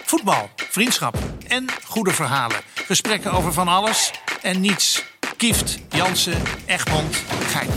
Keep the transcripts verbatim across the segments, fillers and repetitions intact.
Voetbal, vriendschap en goede verhalen. Gesprekken over van alles en niets. Kieft, Jansen, Egmond, Gein.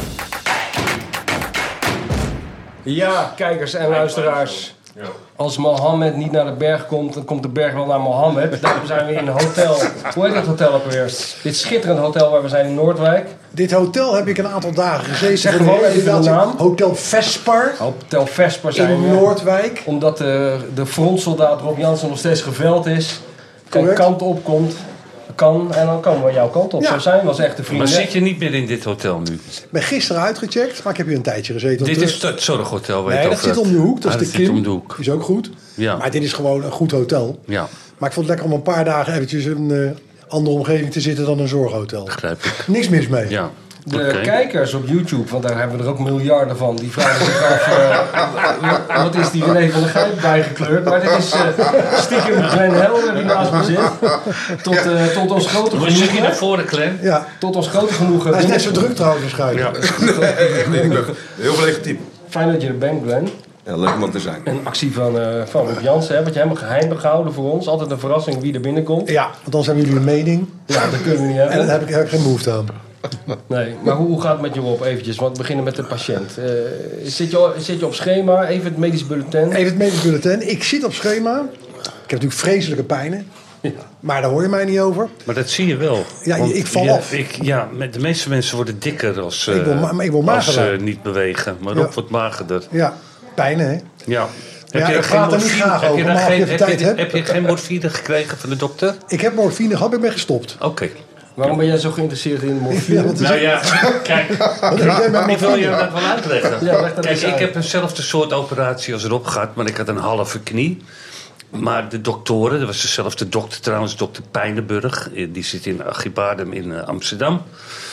Ja, kijkers en luisteraars. Als Mohammed niet naar de berg komt, dan komt de berg wel naar Mohammed. Daarom zijn we in een hotel. Hoe heet dat hotel ook weer? Dit schitterende hotel waar we zijn in Noordwijk. Dit hotel heb ik een aantal dagen gezeten. Zeg gewoon even de naam. Hotel Vespar. Hotel Vespar zijn in we. Noordwijk. Omdat de, de frontsoldaat Rob Jansen nog steeds geveld is. Correct. En kant op komt. Kan, en dan komen we jouw kant op. Ja. Zo zijn we als echte vrienden. Maar zit je niet meer in dit hotel nu? Ik ben gisteren uitgecheckt, maar ik heb hier een tijdje gezeten. Dit de... is het Zorghotel, weet Nee, je dat zit om de hoek. Dat ah, is de zit Kim. om de hoek. Die is ook goed. Ja. Maar dit is gewoon een goed hotel. Ja, Maar ik vond het lekker om een paar dagen eventjes in een uh, andere omgeving te zitten dan een zorghotel. begrijp ik. Niks mis mee. Ja. De Okay. kijkers op YouTube, want daar hebben we er ook miljarden van, die vragen zich af, uh, wat is die René van der Gijp bijgekleurd? Maar dit is uh, stiekem Glenn Helder die naast me zit. Tot, uh, tot ons grote Hoe zit je genoegen. naar voren, Clem? Ja. Tot ons grote genoegen. Hij is net zo druk trouwens waarschijnlijk. Ja. Nee, ik ben heel veel legitiem. Fijn dat je er bent, Glenn. Ja, leuk om er te zijn. Een actie van, uh, van Rob Jansen, hè, wat je helemaal geheim hebt gehouden voor ons. Altijd een verrassing wie er binnenkomt. Ja, want dan zijn jullie een mening. Ja, dat kunnen we niet En daar hebben. heb ik, heb ik geen behoefte aan. Nee, maar hoe, hoe gaat het met je Rob eventjes? Want we beginnen met de patiënt. Uh, zit, je, zit je op schema? Even het medisch bulletin. Even het medisch bulletin. Ik zit op schema. Ik heb natuurlijk vreselijke pijnen. Ja. Maar daar hoor je mij niet over. Maar dat zie je wel. Ja, Want ik val ja, af. Ik, ja, met de meeste mensen worden dikker als, Ik word uh, ma- ik word als magerder. ze niet bewegen. Maar Rob Ja. wordt magerder. Ja, pijnen hè. Ja. Ja, ik daar praat er niet morfine- graag heb je over, daar maar als geen, je even heb, tijd je, hebt. heb je geen morfine gekregen van de dokter? Ik heb morfine gehad, maar ik ben gestopt. Oké. Waarom ben jij zo geïnteresseerd in morfine? Ja, dat is Nou ja, kijk, Wat heb jij met ik wil je morfine? dat wel uitleggen. Ja, leg dat Kijk, eens ik uit. heb eenzelfde soort operatie als Rob gehad, maar ik had een halve knie. Maar de doktoren, dat was dezelfde dokter trouwens, dokter Pijnenburg, die zit in Agibadem in uh, Amsterdam.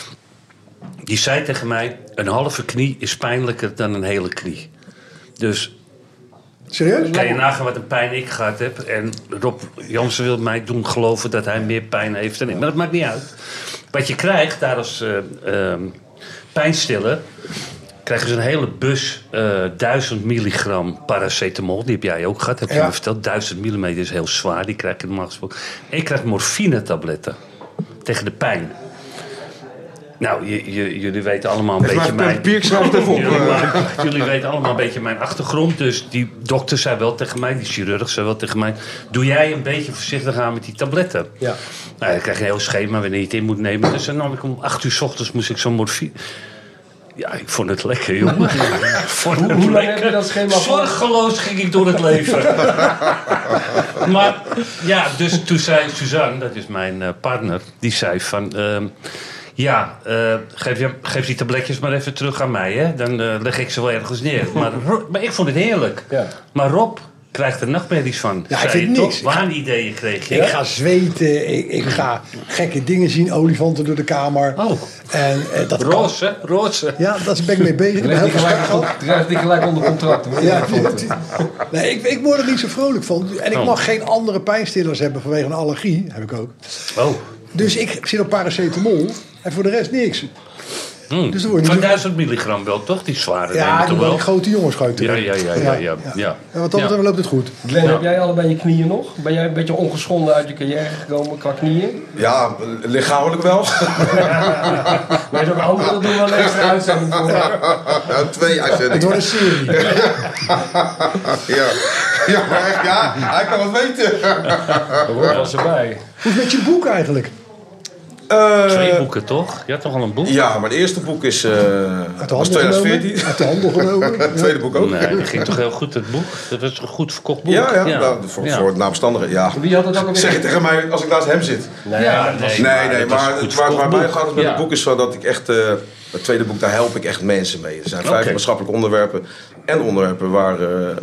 Die zei tegen mij, een halve knie is pijnlijker dan een hele knie. Dus Serieus? kan je nagaan wat een pijn ik gehad heb. En Rob Jansen wil mij doen geloven dat hij meer pijn heeft dan ik. Maar dat maakt niet uit. Wat je krijgt daar als uh, uh, pijnstiller, krijgen ze een hele bus uh, duizend milligram paracetamol. Die heb jij ook gehad, heb je Ja. me verteld. duizend millimeter is heel zwaar, die krijg je normaal gesproken. En ik krijg morfine-tabletten tegen de pijn. Nou, j- j- jullie weten allemaal een Even beetje maar een mijn... papier, schrijf het even op. Jullie, jullie weten allemaal een beetje mijn achtergrond. Dus die dokter zei wel tegen mij, die chirurg zei wel tegen mij, doe jij een beetje voorzichtig aan met die tabletten. Ja. Nou, dan krijg je een heel schema wanneer je het in moet nemen. Dus dan nam ik om acht uur 's ochtends moest ik zo'n morfine. Ja, ik vond het lekker, jongen. Ik vond het Hoe lang lekker. heb je dat schema van? Zorgeloos ging ik door het leven. Maar ja, dus toen zei Suzanne, dat is mijn uh, partner, die zei van... Uh, ja, uh, geef, je, geef die tabletjes maar even terug aan mij, hè. Dan uh, leg ik ze wel ergens neer. Maar, maar ik vond het heerlijk. Ja. Maar Rob krijgt er nachtmerries van. Ja, ik Zei vind je niks. toch? Waanideeën kreeg je. Ik ga zweten, ik, ik ga gekke dingen zien, olifanten door de kamer. Oh, En eh, dat kan. roze, roze. Ja, daar ben ik mee bezig. Ik ben Leg heel die veel gelijk, gehad. leg die gelijk onder contract. Hoor. Ja, nee, ik, ik word er niet zo vrolijk van. En ik Oh. mag geen andere pijnstillers hebben vanwege een allergie. Heb ik ook. Oh, Dus ik zit op paracetamol. En voor de rest niks. mm. Dus dan word je van niet zo- duizend milligram wel, toch? Die zware nemen Ja, toch die wel? wel. grote jongens schuiten. Ja, ja, ja, ja, ja, ja. En wat dat Ja. betreft loopt het goed. Glenn, Ja. heb jij allebei je knieën nog? Ben jij een beetje ongeschonden uit je carrière gekomen qua knieën? Ja, lichamelijk wel. Maar er ook anderen, dat doen we wel een extra uitzending voor. Twee Het uitzendingen. wordt een serie. Ja. Ja, maar echt, ja, hij kan het weten. Dat hoort wel eens erbij. Hoe is het met je boek eigenlijk? Eh, Twee boeken, toch? Je had toch al een boek? Ja, maar het eerste boek is, uh, Uit de was handel twintig genomen? veertien. Uit de handel genomen? Het tweede boek ook. Nee, dat ging toch heel goed, het boek? Dat was een goed verkocht boek. Ja, ja, nou, voor, Ja. voor het nabestaandigen, ja. Wie had het ook alweer? Zeg je tegen mij als ik naast hem zit? Nee, Ja, dat was- nee. Nee, nee, dat was maar een goed het waar het verkocht mij boek. gaat met Ja. het boek is zo dat ik echt... Uh, het tweede boek, daar help ik echt mensen mee. Er zijn vijf Oké. maatschappelijke onderwerpen en onderwerpen waar... Uh,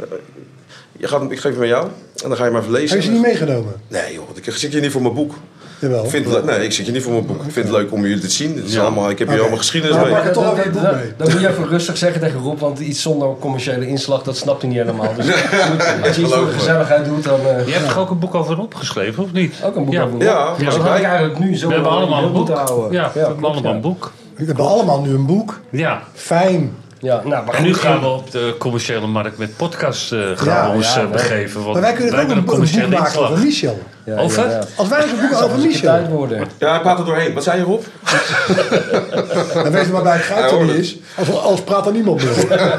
je gaat, ik geef hem aan jou en dan ga je maar even lezen. Heb je ze niet meegenomen? Nee joh, ik zit hier niet voor mijn boek. Jawel. Ik vind het, le- nee, ik zit hier niet voor mijn boek. Ik vind het leuk om jullie te zien. Het is Ja. allemaal, ik heb hier Oké. allemaal geschiedenis Nou, mee. pak er toch even een boek Dan- mee. Dan moet je even rustig zeggen tegen Rob, want iets zonder commerciële inslag, dat snapt hij niet helemaal. Dus als je iets voor geloof de me. gezelligheid doet, dan... uh, Je hebt toch ook een boek over opgeschreven, of niet? ook een boek Ja. over Rob. Ja, dat was ik had ik bij. eigenlijk nu zo We hebben in allemaal beeld een boek. moeten houden. Ja, we hebben klopt, allemaal ja. een boek. We hebben allemaal nu een boek. Ja. Fijn. Ja, nou, maar En nu goed, gaan we op de commerciële markt met podcast uh, gaan Ja, we ons ja, uh, begeven. Want Maar wij kunnen wij ook een, hebben een boek commerciële maken over inslag. Michel. Ja, Over? inderdaad. Als wij eens een boek Zal over eens een keer tijd Michel. worden. Ja, hij praat er doorheen. Wat zei je, Rob? En weet je waarbij het Ja, geit er hoor. niet is? Als, als praat er niemand meer.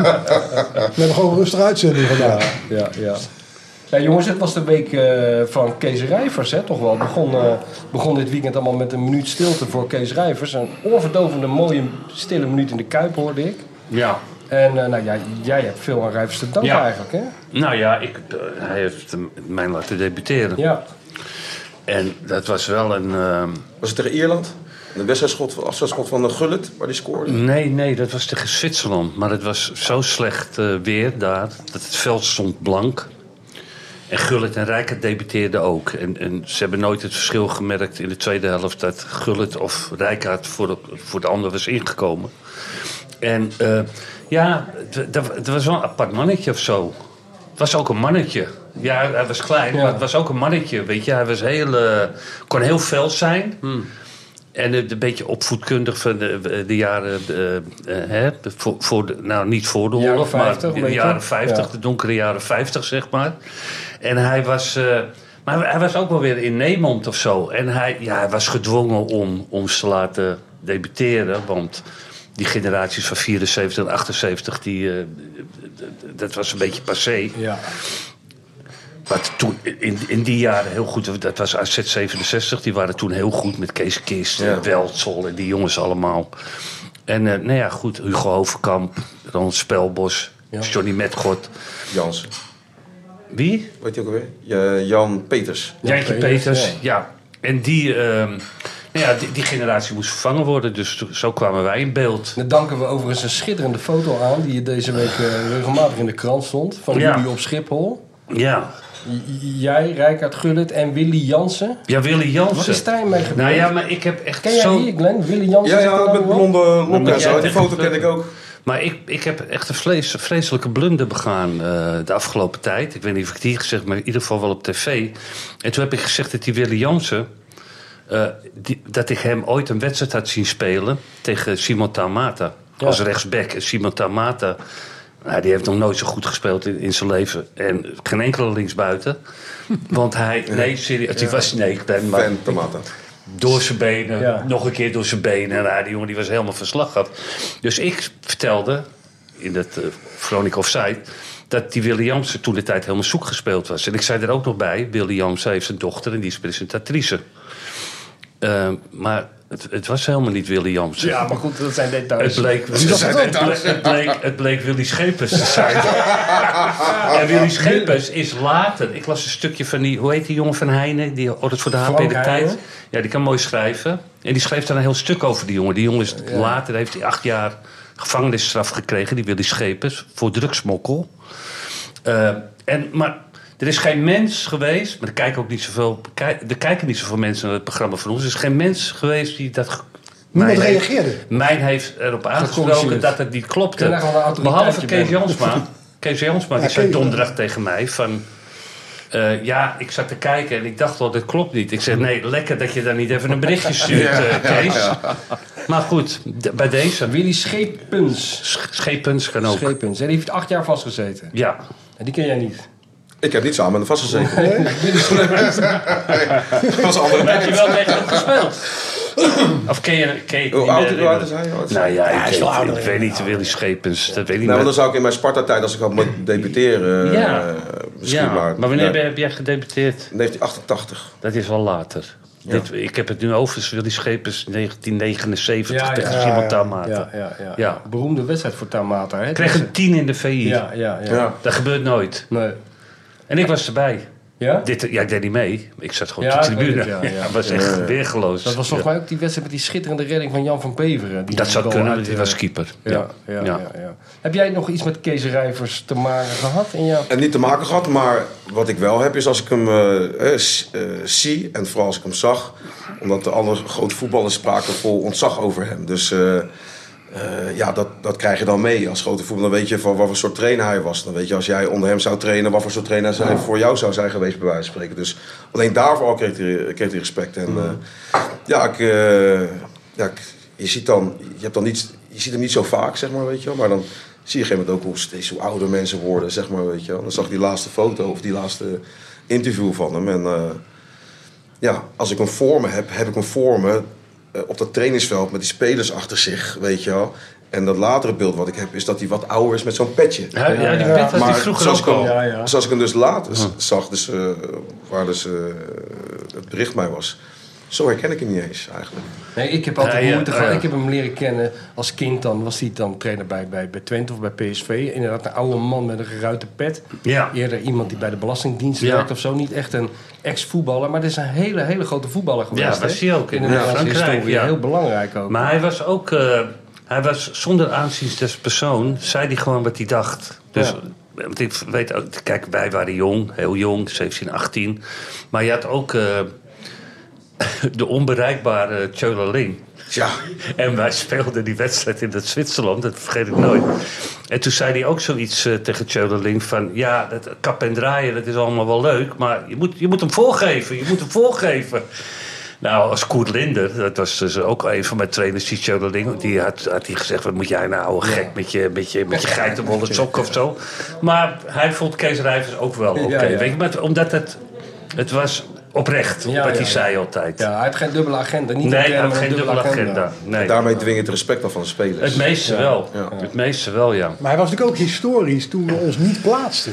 We hebben gewoon een rustige uitzending vandaag. Ja, ja. Ja, jongens, het was de week uh, van Kees Rijvers, hè, toch wel. Het begon, uh, begon dit weekend allemaal met een minuut stilte voor Kees Rijvers. Een oorverdovende, mooie, stille minuut in de Kuip, hoorde ik. Ja. En uh, nou, ja, jij hebt veel aan Rijvers te danken Ja. eigenlijk, hè? Nou ja, ik, uh, hij heeft uh, mij laten debuteren. Ja. En dat was wel een... Uh, Was het tegen Ierland? De wedstrijdschot, afstandsschot van de Gullit, waar die scoorde? nee, nee, dat was tegen Zwitserland. Maar het was zo slecht uh, weer daar, dat het veld stond blank. En Gullit en Rijkaard debuteerden ook. En, en ze hebben nooit het verschil gemerkt in de tweede helft... dat Gullit of Rijkaard voor de, voor de ander was ingekomen. En uh, ja, het was wel een apart mannetje of zo. Het was ook een mannetje. Ja, hij was klein, Ja. maar het was ook een mannetje, weet je. Hij was heel, uh, kon heel fel zijn. Hmm. En uh, een beetje opvoedkundig van de, de jaren... Uh, uh, hè, voor, voor de, nou, niet voor de Jaren oorlog, vijftig, maar weet de je? jaren vijftig. Ja. De donkere jaren vijftig, zeg maar. En hij was... Uh, maar hij was ook wel weer innemend of zo. En hij, ja, hij was gedwongen om, om ze te laten debuteren, want... Die generaties van vierenzeventig en achtenzeventig, die, uh, dat was een beetje passé. Ja. Maar toen, in, in die jaren heel goed, dat was A Z zevenenzestig, die waren toen heel goed met Kees Kist, Ja. Weltsel en die jongens allemaal. En uh, nou ja, goed, Hugo Hovenkamp, Ronald Spelbos, Ja. Johnny Metgod. Jans. Wie? Weet je ook alweer? Ja, Jan Peters. Jantje Peters, Peters, ja. ja. En die, uh, nou ja, die, die generatie moest vervangen worden, dus to- zo kwamen wij in beeld. Dan danken we overigens een schitterende foto aan... die deze week uh, regelmatig in de krant stond. Van Ja. jullie op Schiphol. Ja, J- jij, Rijkaard Gullit en Willy Jansen. ja Willy Jansen. Wat is daar mee gebeurd? Nou ja, maar ik heb echt Ken jij zo... die, Glenn? Willy Jansen? Ja, zit er ja, nou met wel? blonde lokken moet en zo. jij Die tegen- foto ken ik ook. Maar ik, ik heb echt een vlees, vreselijke blunder begaan uh, de afgelopen tijd. Ik weet niet of ik het hier gezegd, maar in ieder geval wel op tv. En toen heb ik gezegd dat die Willy Jansen... Uh, die, dat ik hem ooit een wedstrijd had zien spelen tegen Simon Taumata. Ja. Als rechtsback. En Simon Taumata, nou, die heeft nog nooit zo goed gespeeld in, in zijn leven. En geen enkele linksbuiten. Want hij, nee, serieus, die was, nee, ik ben maar... Fan Tomata. Door zijn benen, Ja. nog een keer door zijn benen. Nou, die jongen die was helemaal van slag gehad. Dus ik vertelde in het uh, Veronica Offside... dat die Willy Jansen toen de tijd helemaal zoek gespeeld was. En ik zei er ook nog bij... Willy Jansen heeft een dochter en die is presentatrice. Uh, maar het, het was helemaal niet Willy Jansen. Ja, maar goed, dat zijn details. Het bleek, dat het, zijn bleek, details. het, bleek, het bleek Willy Schepers te zijn. En Willy Schepers is later... Ik las een stukje van die... Hoe heet die jongen van Heijnen? Die altijd voor de H P Frank de Heijnen. Tijd. Ja, die kan mooi schrijven. En die schreef dan een heel stuk over die jongen. Die jongen is later heeft hij acht jaar gevangenisstraf gekregen. Die Willy Schepers. Voor drugsmokkel. Uh, en, maar... Er is geen mens geweest, maar er kijken ook niet zoveel, er kijken niet zoveel mensen naar het programma van ons. Er is geen mens geweest die dat. Niemand mij heeft- reageerde. Mij heeft erop aangesproken Gecorrigeerd. dat het niet klopte. Ik ben echt wel een autoriteitje Behalve Kees ben. Jansma. Kees Jansma die Ja, zei Kees- donderdag tegen mij van... Uh, ja, ik zat te kijken en ik dacht wel, dit klopt niet. Ik zeg, nee, lekker dat je dan niet even een berichtje stuurt, uh, Kees. Maar goed, d- bij deze. Willy Schepens. Sch- Schepens kan ook. Schepens. En die heeft acht jaar vastgezeten. Ja. En die ken jij niet. Ik heb niet samen met hem vastgezeten. Willy Schepens. Dat was een andere Maar heb je tijd. wel tegen hem gespeeld? Of ken je, ken je Hoe niet oud meer- hoe oud is hij? Hoe oud is hij? Nou ja, hij ik, is wel weet- ouder, ik ja. weet niet, Willy Schepens, dat weet ik Nou, niet. want dan zou ik in mijn Sparta-tijd, als ik had moeten debuteren, Ja. eh, misschien ja, maar... maar wanneer ja, ben- heb jij gedebuteerd? negentien achtentachtig. Dat is wel later. Ja. Dit, ik heb het nu over Willy Schepens negentien negenenzeventig Ja, tegen ja, Simon ja. Tamata. Ja, ja, ja. Ja. Beroemde wedstrijd voor Tamata. Hè? Kreeg een tien in de V I. Ja, ja, ja. Ja. Dat gebeurt nooit. Nee. En ik was erbij. Ja? Dit, ja, ik deed niet mee. Ik zat gewoon Ja, op de ik weet tribune. het, ja, ja. Dat was echt weergeloos. Dat was volgens mij ook die wedstrijd met die schitterende redding van Jan van Beveren. Die Dat zou goal kunnen, uit, want hij eh, was keeper. Ja, ja, ja. Ja, ja. Heb jij nog iets met Kees Rijvers te maken gehad? In jou? En niet te maken gehad, maar wat ik wel heb is als ik hem eh, eh, s- eh, zie en vooral als ik hem zag, omdat de andere grote voetballers spraken vol ontzag over hem. Dus eh, eh, ja, dat, dat krijg je dan mee als grote voetballer. Dan weet je van wat voor soort trainer hij was. Dan weet je als jij onder hem zou trainen, wat voor soort trainer hij voor jou zou zijn geweest, bij wijze van spreken. Dus alleen daarvoor al kreeg hij, kreeg hij respect. En eh, ja, ik, eh, ja ik, je ziet dan, je hebt dan niet, je ziet hem niet zo vaak, zeg maar, weet je wel, maar dan zie je op een gegeven moment ook hoe steeds hoe ouder mensen worden, zeg maar, weet je wel. Dan zag ik die laatste foto of die laatste interview van hem. En uh, ja, als ik hem voor me heb, heb ik hem voor me uh, op dat trainingsveld met die spelers achter zich, weet je wel. En dat latere beeld wat ik heb, is dat hij wat ouder is met zo'n petje. Ja, ja, die pet was die vroeger zoals ook ik, al. hem, Ja, ja. zoals ik hem dus later Huh. zag, dus, uh, waar dus uh, het bericht mij was. Zo herken ik hem niet eens, eigenlijk. Nee, ik heb altijd Ja, ja, moeite gehad. ja. Ik heb hem leren kennen als kind. Dan was hij dan trainer bij, bij, bij Twente of bij P S V. Inderdaad, een oude man met een geruite pet. Ja. Eerder iemand die bij de Belastingdienst Ja. werkt of zo. Niet echt een ex-voetballer, maar dit is een hele, hele grote voetballer geweest. Ja, was hè? hij ook in in de ja, Nederlandse Frankrijk. historie. Ja. Heel belangrijk ook. Maar hij was ook, uh, hij was zonder aanzien des persoon, zei hij gewoon wat hij dacht. Dus, Ja. want ik weet ook, kijk, wij waren jong, heel jong, zeventien, achttien. Maar je had ook uh, de onbereikbare Tjöleling. Ja, En wij speelden die wedstrijd in het Zwitserland, dat vergeet ik nooit. En toen zei hij ook zoiets uh, tegen Tjöleling van... ja, dat kap en draaien, dat is allemaal wel leuk... maar je moet, je moet hem voorgeven, je moet hem voorgeven. Nou, als Koert Linder, dat was dus ook een van mijn trainers, die Tjöleling... die had, had hij gezegd, wat moet jij nou, ouwe gek, met je, met je, met je geitenwolle sok of zo. Maar hij vond Kees Rijvers ook wel oké, Ja, ja. weet je. Maar omdat het, het was oprecht, Ja, wat ja, hij ja. zei altijd. Ja, hij had geen dubbele agenda. Niet Nee, een hij had maar geen een dubbele agenda. Nee. daarmee dwing je het respect af van de spelers. Het meeste Ja. wel. Ja. Het meeste wel, ja. Maar hij was natuurlijk ook historisch toen we ons niet plaatsten.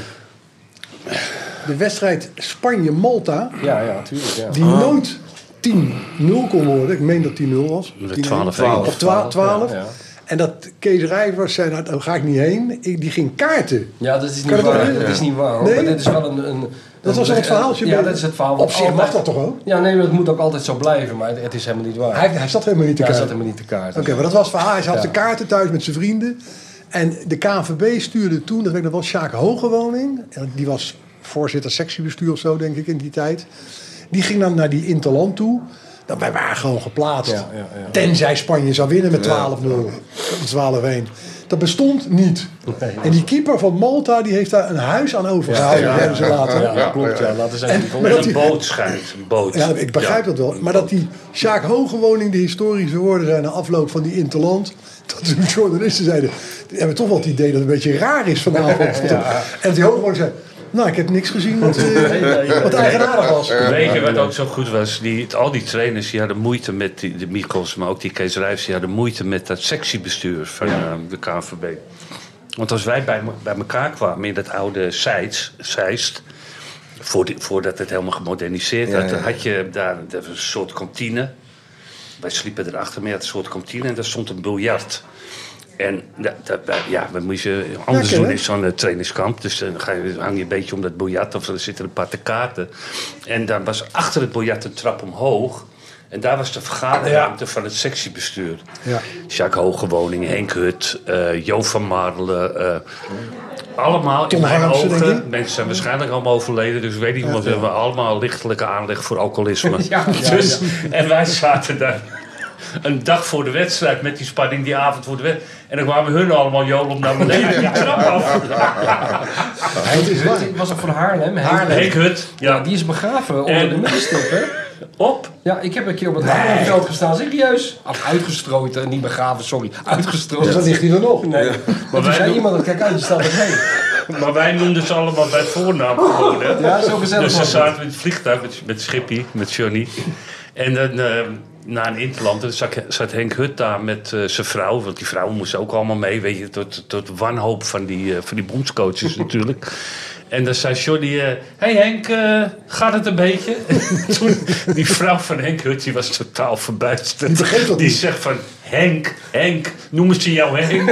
De wedstrijd Spanje-Malta, Ja, ja, natuurlijk. Ja. die nooit tien nul kon worden. Ik meen dat tien nul was. De tien twaalf één. één. Of twa- twaalf. Ja, ja. En dat Kees Rijvers zei, nou, daar ga ik niet heen. Ik, die ging kaarten. Ja, dat is Kan niet je dat waar. herinneren? Dat is niet waar. Hoor. Nee? Maar dit is wel een... een Dat was een- al het verhaaltje. Ja, dat is het verhaal. Op wat zich mag altijd- dat toch ook? Ja, nee, maar het moet ook altijd zo blijven. Maar het is helemaal niet waar. Hij, hij zat helemaal niet te ja, hij kaarten. zat helemaal niet te kaart. Oké, maar dat was het verhaal. Hij had Ja. de kaarten thuis met zijn vrienden. En de K N V B stuurde toen, dat weet ik nog wel, Sjaak Hogewoning. En die was voorzitter sectiebestuur of zo, denk ik, in die tijd. Die ging dan naar die Interland toe. Nou, wij waren gewoon geplaatst. Ja, ja, ja. Tenzij Spanje zou winnen met twaalf nul. twaalf één. Dat bestond niet. Nee. En die keeper van Malta, die heeft daar een huis aan overgehouden. ja, hebben ze later. Ja, dat klopt. Ja, laten ze En- even maar En dat een die- boot schijnt, een boot. Ja, ik begrijp Ja. dat wel. Maar dat die Sjaak Hogewoning de historische woorden zijn na afloop van die Interland. Dat de journalisten zeiden, die hebben toch wel het idee dat het een beetje raar is vanavond. En die Hogewoning zei, nou, ik heb niks gezien wat, uh, wat eigenaardig was. Weet je wat ook zo goed was? Die, al die trainers die hadden moeite met die, de Mikkels, maar ook die Kees Rijvers, die hadden moeite met dat sectiebestuur van uh, de K N V B. Want als wij bij, me- bij elkaar kwamen in dat oude Zeist, Zeist voor die, voordat het helemaal gemoderniseerd Ja, had, ja. dan had je daar dat was een soort kantine. Wij sliepen erachter, maar je had een soort kantine en daar stond een biljart. En dat, dat, ja, wat moet je anders Ja, doen ken in zo'n uh, trainingskamp. Dus dan ga je, hang je een beetje om dat biljart of er zitten een paar te kaarten. En dan was achter het biljart een trap omhoog. En daar was de vergaderruimte van het sectiebestuur. Ja. Jacques Hogewoning, Henk Hut, uh, Jo van Marle. Uh, allemaal Tom in mijn Harmsen, denk ogen. ik. Mensen zijn waarschijnlijk allemaal overleden. Dus ik weet niet, want we hebben allemaal lichtelijke aanleg voor alcoholisme. Ja, ja, Dus, en wij zaten daar een dag voor de wedstrijd met die spanning die avond voor de wedstrijd. En dan kwamen hun allemaal jolen naar beneden. Die trap af. Het is waar. Was ook van Haarlem. Henk, Henk Hut, Ja, ja. die is begraven onder En- de middenstip, hè? Op. Ja, ik heb een keer op het Haarlemveld gestaan. Serieus? Af, uitgestrooid, eh, niet begraven, sorry. Uitgestrooid. Dus dan ligt hij er nog. Nee. Maar toen wij zei doen- iemand, kijk uit, je staat erheen. Maar wij noemden ze allemaal bij voornaam gewoon. Hè. Ja, zo gezellig Dus ze was het. zaten in het vliegtuig met, met Schippie, met Johnny. En dan uh, na een interland dan zat, zat Henk Hut daar met uh, zijn vrouw. Want die vrouwen moesten ook allemaal mee. Weet je, tot, tot wanhoop van die, uh, van die bondscoaches natuurlijk. En dan zei Johnny, hé uh, hey Henk, uh, gaat het een beetje? Toen, die vrouw van Henk Hut, die was totaal verbijsterd. Die begreep dat Die niet. zegt van, Henk, Henk, noemen ze jou Henk?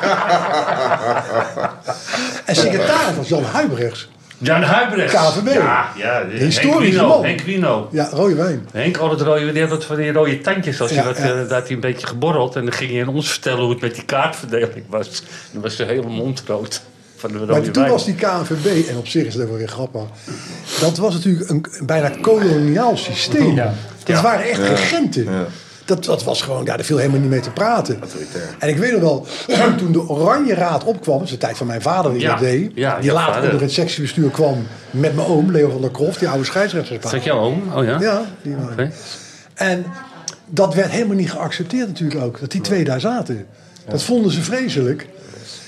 En secretaris was Jan Huibrechts. Jan Huibrechts. K N V B. Ja, ja. Henk historische Wino. man. Henk Wino. Ja, rode wijn. Henk, al het rode, die had wat van die rode tandjes. Als Ja, hij wat, ja. uh, dat hij een beetje geborreld. En dan ging hij aan ons vertellen hoe het met die kaartverdeling was. Dan was de hele mond rood. Van de rode Maar toen wijn. was die K N V B, en op zich is dat wel weer grappig. Dat was natuurlijk een, een bijna koloniaal systeem. Ja. Dat Ja. waren echt regenten. Ja. Dat, dat was gewoon, ja, daar viel helemaal niet mee te praten. Autoritair. En ik weet nog wel, toen de Oranje Raad opkwam, dat is de tijd van mijn vader die Ja. dat deed. Ja, die ja, later vader. onder het sectiebestuur kwam met mijn oom, Leo van der Kroft, die oude scheidsrechter. Is dat jouw oom? Oh ja? Ja, die waren. Oké. En dat werd helemaal niet geaccepteerd natuurlijk ook, dat die twee daar zaten. Dat vonden ze vreselijk.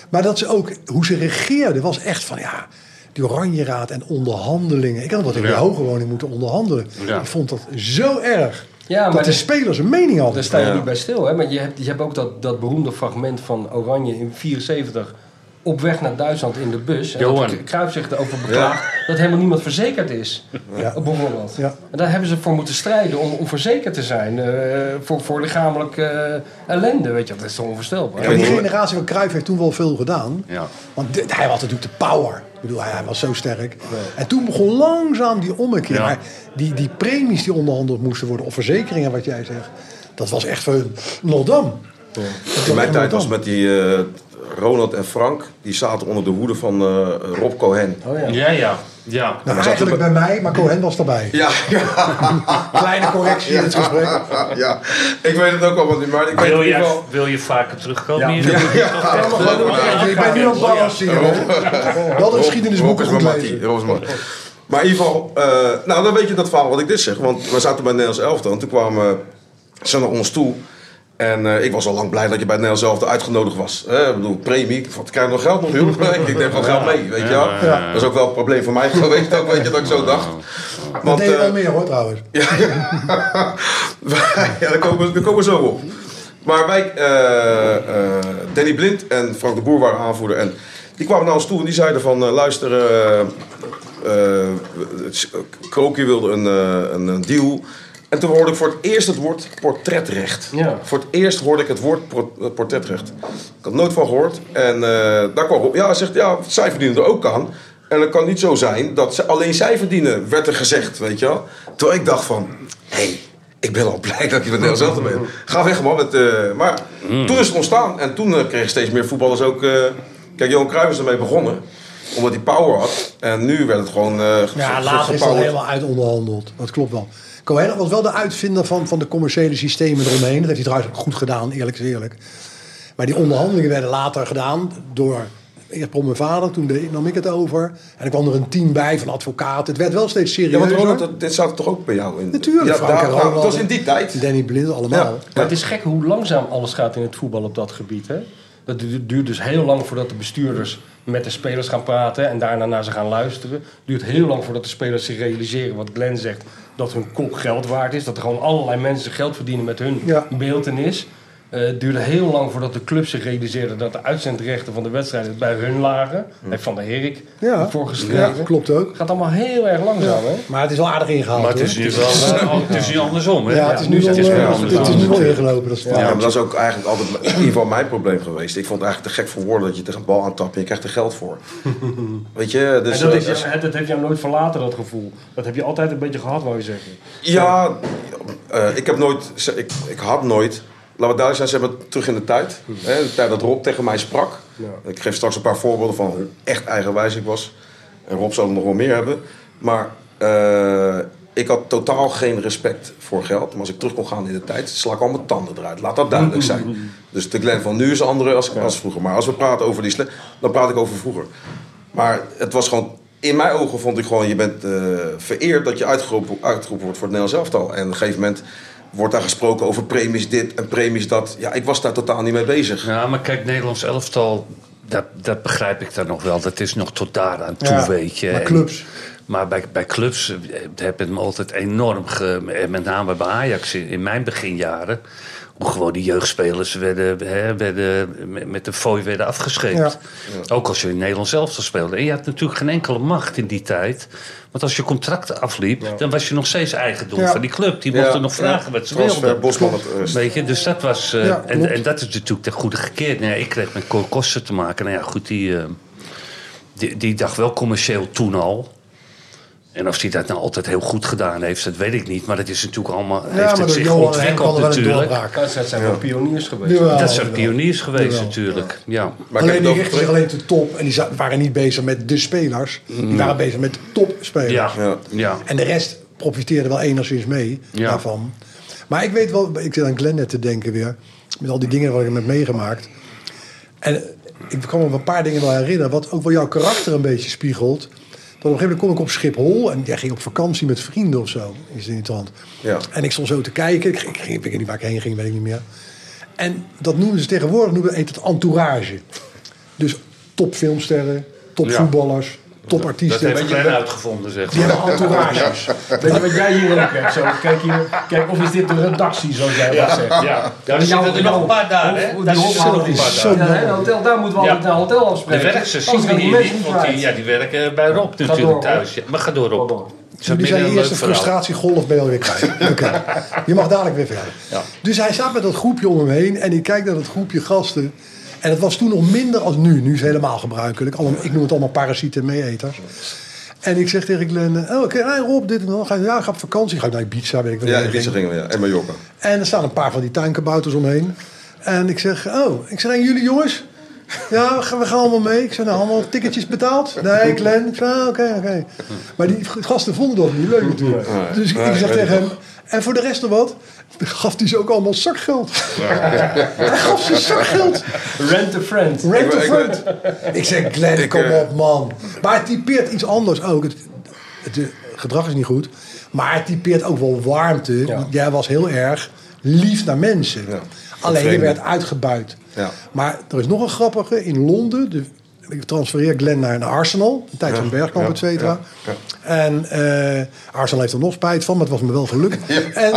Maar dat ze ook, hoe ze regeerden, was echt van ja, die Oranjeraad en onderhandelingen. Ik had wat in de Ja. hoge woning moeten onderhandelen. Ja. Ik vond dat zo erg. Ja, maar dat de de- spelers een mening hadden. Daar sta je Ja. niet bij stil, hè? Maar je hebt, je hebt ook dat, dat beroemde fragment van Oranje in vierenzeventig op weg naar Duitsland in de bus. En Johan. dat Cruijff zich erover beklaagt dat helemaal niemand verzekerd is. Ja. Bijvoorbeeld. Ja. En daar hebben ze voor moeten strijden om, om verzekerd te zijn. eh, voor, voor lichamelijk eh, ellende, weet je. Dat is toch onvoorstelbaar. Ja, maar die generatie van Cruijff heeft toen wel veel gedaan. Ja. Want dit- hij had natuurlijk de power. Ik bedoel, hij, hij was zo sterk. En toen begon langzaam die ommekeer. Ja. Maar die, die premies die onderhandeld moesten worden, of verzekeringen wat jij zegt, dat was echt voor Noldam. Ja. In mijn tijd was met die eh, Ronald en Frank, die zaten onder de hoede van eh, Rob Cohen. Oh ja. Ja, ja. ja. Nou, zat eigenlijk er- bij mij, maar Cohen was erbij. Ja, ja. Kleine correctie in het gesprek. ja, ik weet het ook allemaal niet, maar ik weet Wil in ieder je, geval... wil je vaker terugkomen Ja. hier? Ja, ja. Je bent nu aan het balanceren. Wel de geschiedenisboeken Rob is goed mijn mattie, lezen. Rob is mijn- Maar in ieder geval, eh, nou dan weet je dat verhaal wat ik dit zeg. Want we zaten bij het Nederlands elftal en toen kwamen ze naar ons toe. En eh, ik was al lang blij dat je bij het Nederlands elftal uitgenodigd was. Eh, ik bedoel, premie, ik vond, krijg je nog geld nog, joh? Ik neem wel geld mee, weet je wel. Ja. Dat is ook wel een probleem voor mij geweest, ook, weet je, dat ik zo dacht. Dat Want, deed je eh, wel meer hoor trouwens. ja, daar komen, we- daar komen we zo op. Maar wij, eh, eh, Danny Blind en Frank de Boer waren aanvoerder. En die kwamen naar ons toe en die zeiden van, eh, luister, eh eh, Krookje wilde een, eh, een, een deal. En toen hoorde ik voor het eerst het woord portretrecht. Ja. Voor het eerst hoorde ik het woord pro- eh, portretrecht. Ik had nooit van gehoord. En eh, daar kwam op. Ja, hij zegt, ja, zij verdienen er ook aan. En het kan niet zo zijn dat ze, alleen zij verdienen, werd er gezegd, weet je wel. Terwijl ik dacht van, hé, hey, ik ben al blij dat je met Nederlands elftal bent. Ga weg man. Met, eh, maar toen is het ontstaan. En toen eh, kregen steeds meer voetballers ook... eh, kijk, Johan Cruijff is ermee begonnen. Omdat hij power had. En nu werd het gewoon eh ge- Ja, ge- later is dat gepowerd. helemaal uitonderhandeld. Dat klopt wel. Cohen was wel de uitvinder van, van de commerciële systemen eromheen. Dat heeft hij trouwens ook goed gedaan, eerlijk is eerlijk. Maar die onderhandelingen werden later gedaan door... Eerst door mijn vader, toen deed, nam ik het over. En er kwam er een team bij van advocaten. Het werd wel steeds Ja, serieuzer. want Ronald, dat- dit zat toch ook bij jou in? Natuurlijk, Ja, Frank daar- en nou, Ronald. het was in die tijd. Danny Blind, allemaal. Ja. Maar het is gek hoe langzaam alles gaat in het voetbal op dat gebied. Hè? Dat du- duurt dus heel lang voordat de bestuurders met de spelers gaan praten en daarna naar ze gaan luisteren. Het duurt heel lang voordat de spelers zich realiseren wat Glenn zegt, dat hun kop geld waard is. Dat er gewoon allerlei mensen geld verdienen met hun Ja. beeltenis. Eh, het duurde heel lang voordat de club zich realiseerde dat de uitzendrechten van de wedstrijden bij hun lagen. Daar heeft Van der Herik Ja. voor geschreven. Ja, klopt ook. Het gaat allemaal heel erg langzaam, hè? Maar het is wel aardig ingehaald. Maar het is hoor. nu wel eh, het is nu andersom, hè? Ja, het is Ja, nu nu wel, is het eh, wel het andersom. is nu wel ingelopen. Dat is Ja, maar dat is ook eigenlijk altijd in ieder geval mijn probleem geweest. Ik vond het eigenlijk te gek voor woorden dat je tegen een bal aantapt en je krijgt er geld voor. Weet je, dus... En dat, eh, is, dat, dat heb jou nooit verlaten, dat gevoel. Dat heb je altijd een beetje gehad, wou je zeggen. Ja, eh, ik heb nooit... Ik, ik had nooit... Laten we duidelijk zijn, ze hebben terug in de tijd. Hè, de tijd dat Rob tegen mij sprak. Ja. Ik geef straks een paar voorbeelden van hoe echt eigenwijs ik was. En Rob zal er nog wel meer hebben. Maar eh, ik had totaal geen respect voor geld. Maar als ik terug kon gaan in de tijd, sla ik al mijn tanden eruit. Laat dat duidelijk zijn. Dus de Glenn van nu is andere als, als vroeger. Maar als we praten over die slecht, dan praat ik over vroeger. Maar het was gewoon... In mijn ogen vond ik gewoon, je bent eh, vereerd dat je uitgeroepen, uitgeroepen wordt voor het Nederlands elftal. En op een gegeven moment wordt daar gesproken over premies dit en premies dat. Ja, ik was daar totaal niet mee bezig. Ja, maar kijk, Nederlands elftal, dat, dat begrijp ik dan nog wel. Dat is nog tot daar aan toe, Ja, weet je. maar En- clubs. maar bij, bij clubs eh, heb ik me altijd enorm, ge, met name bij Ajax in, in mijn beginjaren, hoe gewoon die jeugdspelers werden, hè, werden met- met de fooi werden afgescheept. Ja. Ook als je in Nederlands elftal speelde. En je had natuurlijk geen enkele macht in die tijd. Want als je contract afliep, dan was je nog steeds eigendom Ja. van die club. Die mochten Ja, nog vragen ja. wat ze Transfer, wilden. Bosman het rust. Weet je, dus dat was... eh, Ja, en, klopt. en dat is natuurlijk ten goede gekeerd. Nou ja, ik kreeg met Cor Koster te maken. Nou ja, goed, die, eh, die, die dacht wel commercieel toen al. En of hij dat nou altijd heel goed gedaan heeft, dat weet ik niet. Maar dat is natuurlijk allemaal... Ja, heeft maar het door zich Johan en Henk ontwikkeld hadden wel een natuurlijk. doorbraak. Dat zijn wel pioniers geweest. Jawel. Dat zijn Jawel. pioniers geweest Jawel. natuurlijk. Ja. Maar Alleen kijk, die dat- richtten zich alleen tot top. En die za- waren niet bezig met de spelers. Die waren bezig met topspelers. Ja. Ja. Ja. En de rest profiteerde wel enigszins mee Ja. daarvan. Maar ik weet wel, ik zit aan Glenn net te denken weer. Met al die dingen wat ik heb meegemaakt. En ik kan me een paar dingen wel herinneren. Wat ook wel jouw karakter een beetje spiegelt. Dat op een gegeven moment kom ik op Schiphol. En jij ging op vakantie met vrienden of zo. Is het interessant. Ja. En ik stond zo te kijken. Ik, ging, ik, ging, ik weet niet waar ik heen ging, weet ik niet meer. En dat noemen ze tegenwoordig noemen heet het entourage. Dus topfilmsterren, topvoetballers, topartiesten. Dat heeft Weet je, Glenn uitgevonden, zeg die hebben entourages. Weet je wat jij hier ook hebt? Zo, kijk, hier, kijk, of is dit de redactie, zoals jij Ja, dat zegt? ja. Ja, er zitten er nog een paar daar, hè? Hoe Daar die zitten er nog hophouder een paar is. daar. Ja, hè, een hotel, daar moeten we Ja. altijd naar een hotel De afspreken. werksters Anders zien we gaan hier mensen niet, want die, kwijt. ja, die werken bij Rob natuurlijk door, thuis. Ja, maar ga door, Rob. Ga door. Jullie zijn je eerste frustratiegolf ben je alweer kwijt. Oké. Je mag dadelijk weer verder. Ja. Dus hij staat met dat groepje om hem heen. En ik kijk naar dat groepje gasten. En het was toen nog minder als nu. Nu is het helemaal gebruikelijk. Allemaal, ik noem het allemaal parasieten en meeeters. En ik zeg tegen Glenn... Oh, oké, okay, hey Rob, dit en dat. Ga je, ja, ga op vakantie. Ga ik naar Ibiza, weet ik wel. Ja, Ibiza gingen we, ja. En Mallorca. En er staan een paar van die tuinkabouters omheen. En ik zeg... Oh, ik zeg, en jullie jongens... Ja, we gaan, we gaan allemaal mee. Ik zei, nou, allemaal ticketjes betaald? Nee, Glenn. Ik zei, oké, oké. Okay. Maar die gasten vonden dat niet leuk natuurlijk. Dus ik, ik zeg tegen hem... En voor de rest nog wat? Gaf hij ze ook allemaal zakgeld. Hij gaf ze zakgeld. Rent a friend. Rent a Ik- ik- friend. Ik zeg, Glenn, Ik, kom eh, op, man. Maar het typeert iets anders ook. Het, het, het gedrag is niet goed. Maar het typeert ook wel warmte. Ja. Jij was heel erg lief naar mensen. Ja. Alleen je Vreemde. werd uitgebuit. Ja. Maar er is nog een grappige. In Londen, de, ik transfereer Glenn naar, naar Arsenal. Een tijd van Ja. Bergkamp, Ja. et cetera. Ja. En eh, Arsenal heeft er nog spijt van, maar het was me wel gelukt. En,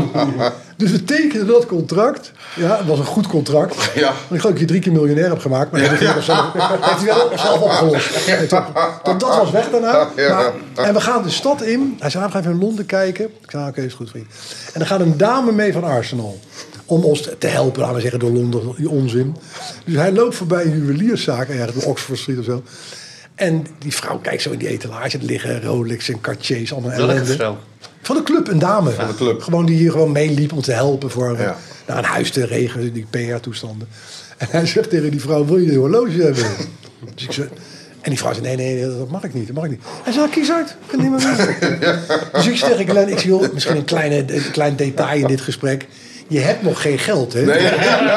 dus we tekenen dat contract. Ja, het was een goed contract. Ja. Want ik geloof dat ik je drie keer miljonair heb gemaakt. Maar dat heeft hij wel zelf, heeft hij wel zelf opgelost. Nee, toch? Dat, dat was weg daarna. Ja. Maar, en we gaan de stad in. Hij zei, we gaan even in Londen kijken. Ik zei, oké, okay, is goed vriend. En er gaat een dame mee van Arsenal. Om ons te helpen, laten we zeggen, door Londen, die onzin. Dus hij loopt voorbij een juwelierszaak, ergens bij Oxford Street of zo. En die vrouw kijkt zo in die etalage. Er liggen Rolex en Cartiers, allemaal Welke ellende. vrouw? Van de club, een dame. Van de club. Gewoon die hier gewoon meeliep om te helpen voor Ja. naar een huis te regelen, die P R-toestanden. En hij zegt tegen die vrouw, wil je een horloge hebben? Dus ik zeg, en die vrouw zei, nee, nee, dat mag ik niet, dat mag ik niet. Hij zei, kies uit, ik kan niet meer weten. Dus ik zeg tegen Glenn, ik zie joh, misschien een, kleine, een klein detail in dit gesprek. Je hebt nog geen geld, hè? Nee.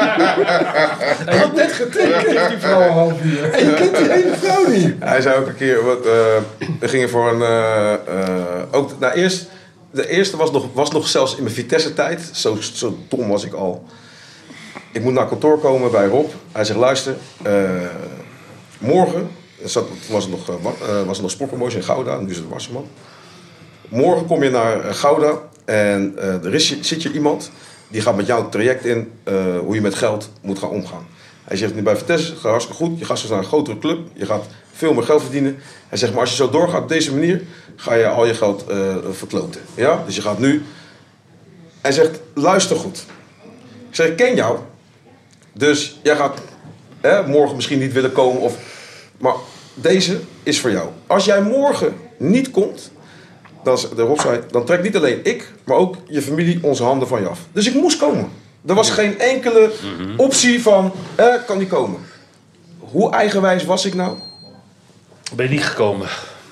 Hij had net getekend. Die vrouw een half uur. En je kent die hele vrouw niet. Hij zei ook een keer, wat, uh, we gingen voor een, uh, uh, ook, nou eerst, de eerste was nog, was nog zelfs in mijn Vitesse-tijd, zo, zo dom was ik al. Ik moet naar kantoor komen bij Rob. Hij zegt, luister, uh, morgen, zat, toen was het nog, uh, was het nog Sportpromotion in Gouda, nu is het Wasserman. Morgen kom je naar uh, Gouda en uh, er is, zit je iemand die gaat met jou het traject in uh, hoe je met geld moet gaan omgaan. Hij zegt nu bij Vitesse, gaat hartstikke goed. Je gaat straks naar een grotere club. Je gaat veel meer geld verdienen. Hij zegt, maar als je zo doorgaat op deze manier, ga je al je geld uh, verkloten. Ja? Dus je gaat nu... Hij zegt, luister goed. Ik zeg, ik ken jou. Dus jij gaat hè, morgen misschien niet willen komen. Of, maar deze is voor jou. Als jij morgen niet komt, dan, de Rob zei, dan trekt niet alleen ik, maar ook je familie onze handen van je af. Dus ik moest komen. Er was geen enkele optie van, eh, kan niet komen. Hoe eigenwijs was ik nou? Ben je niet gekomen?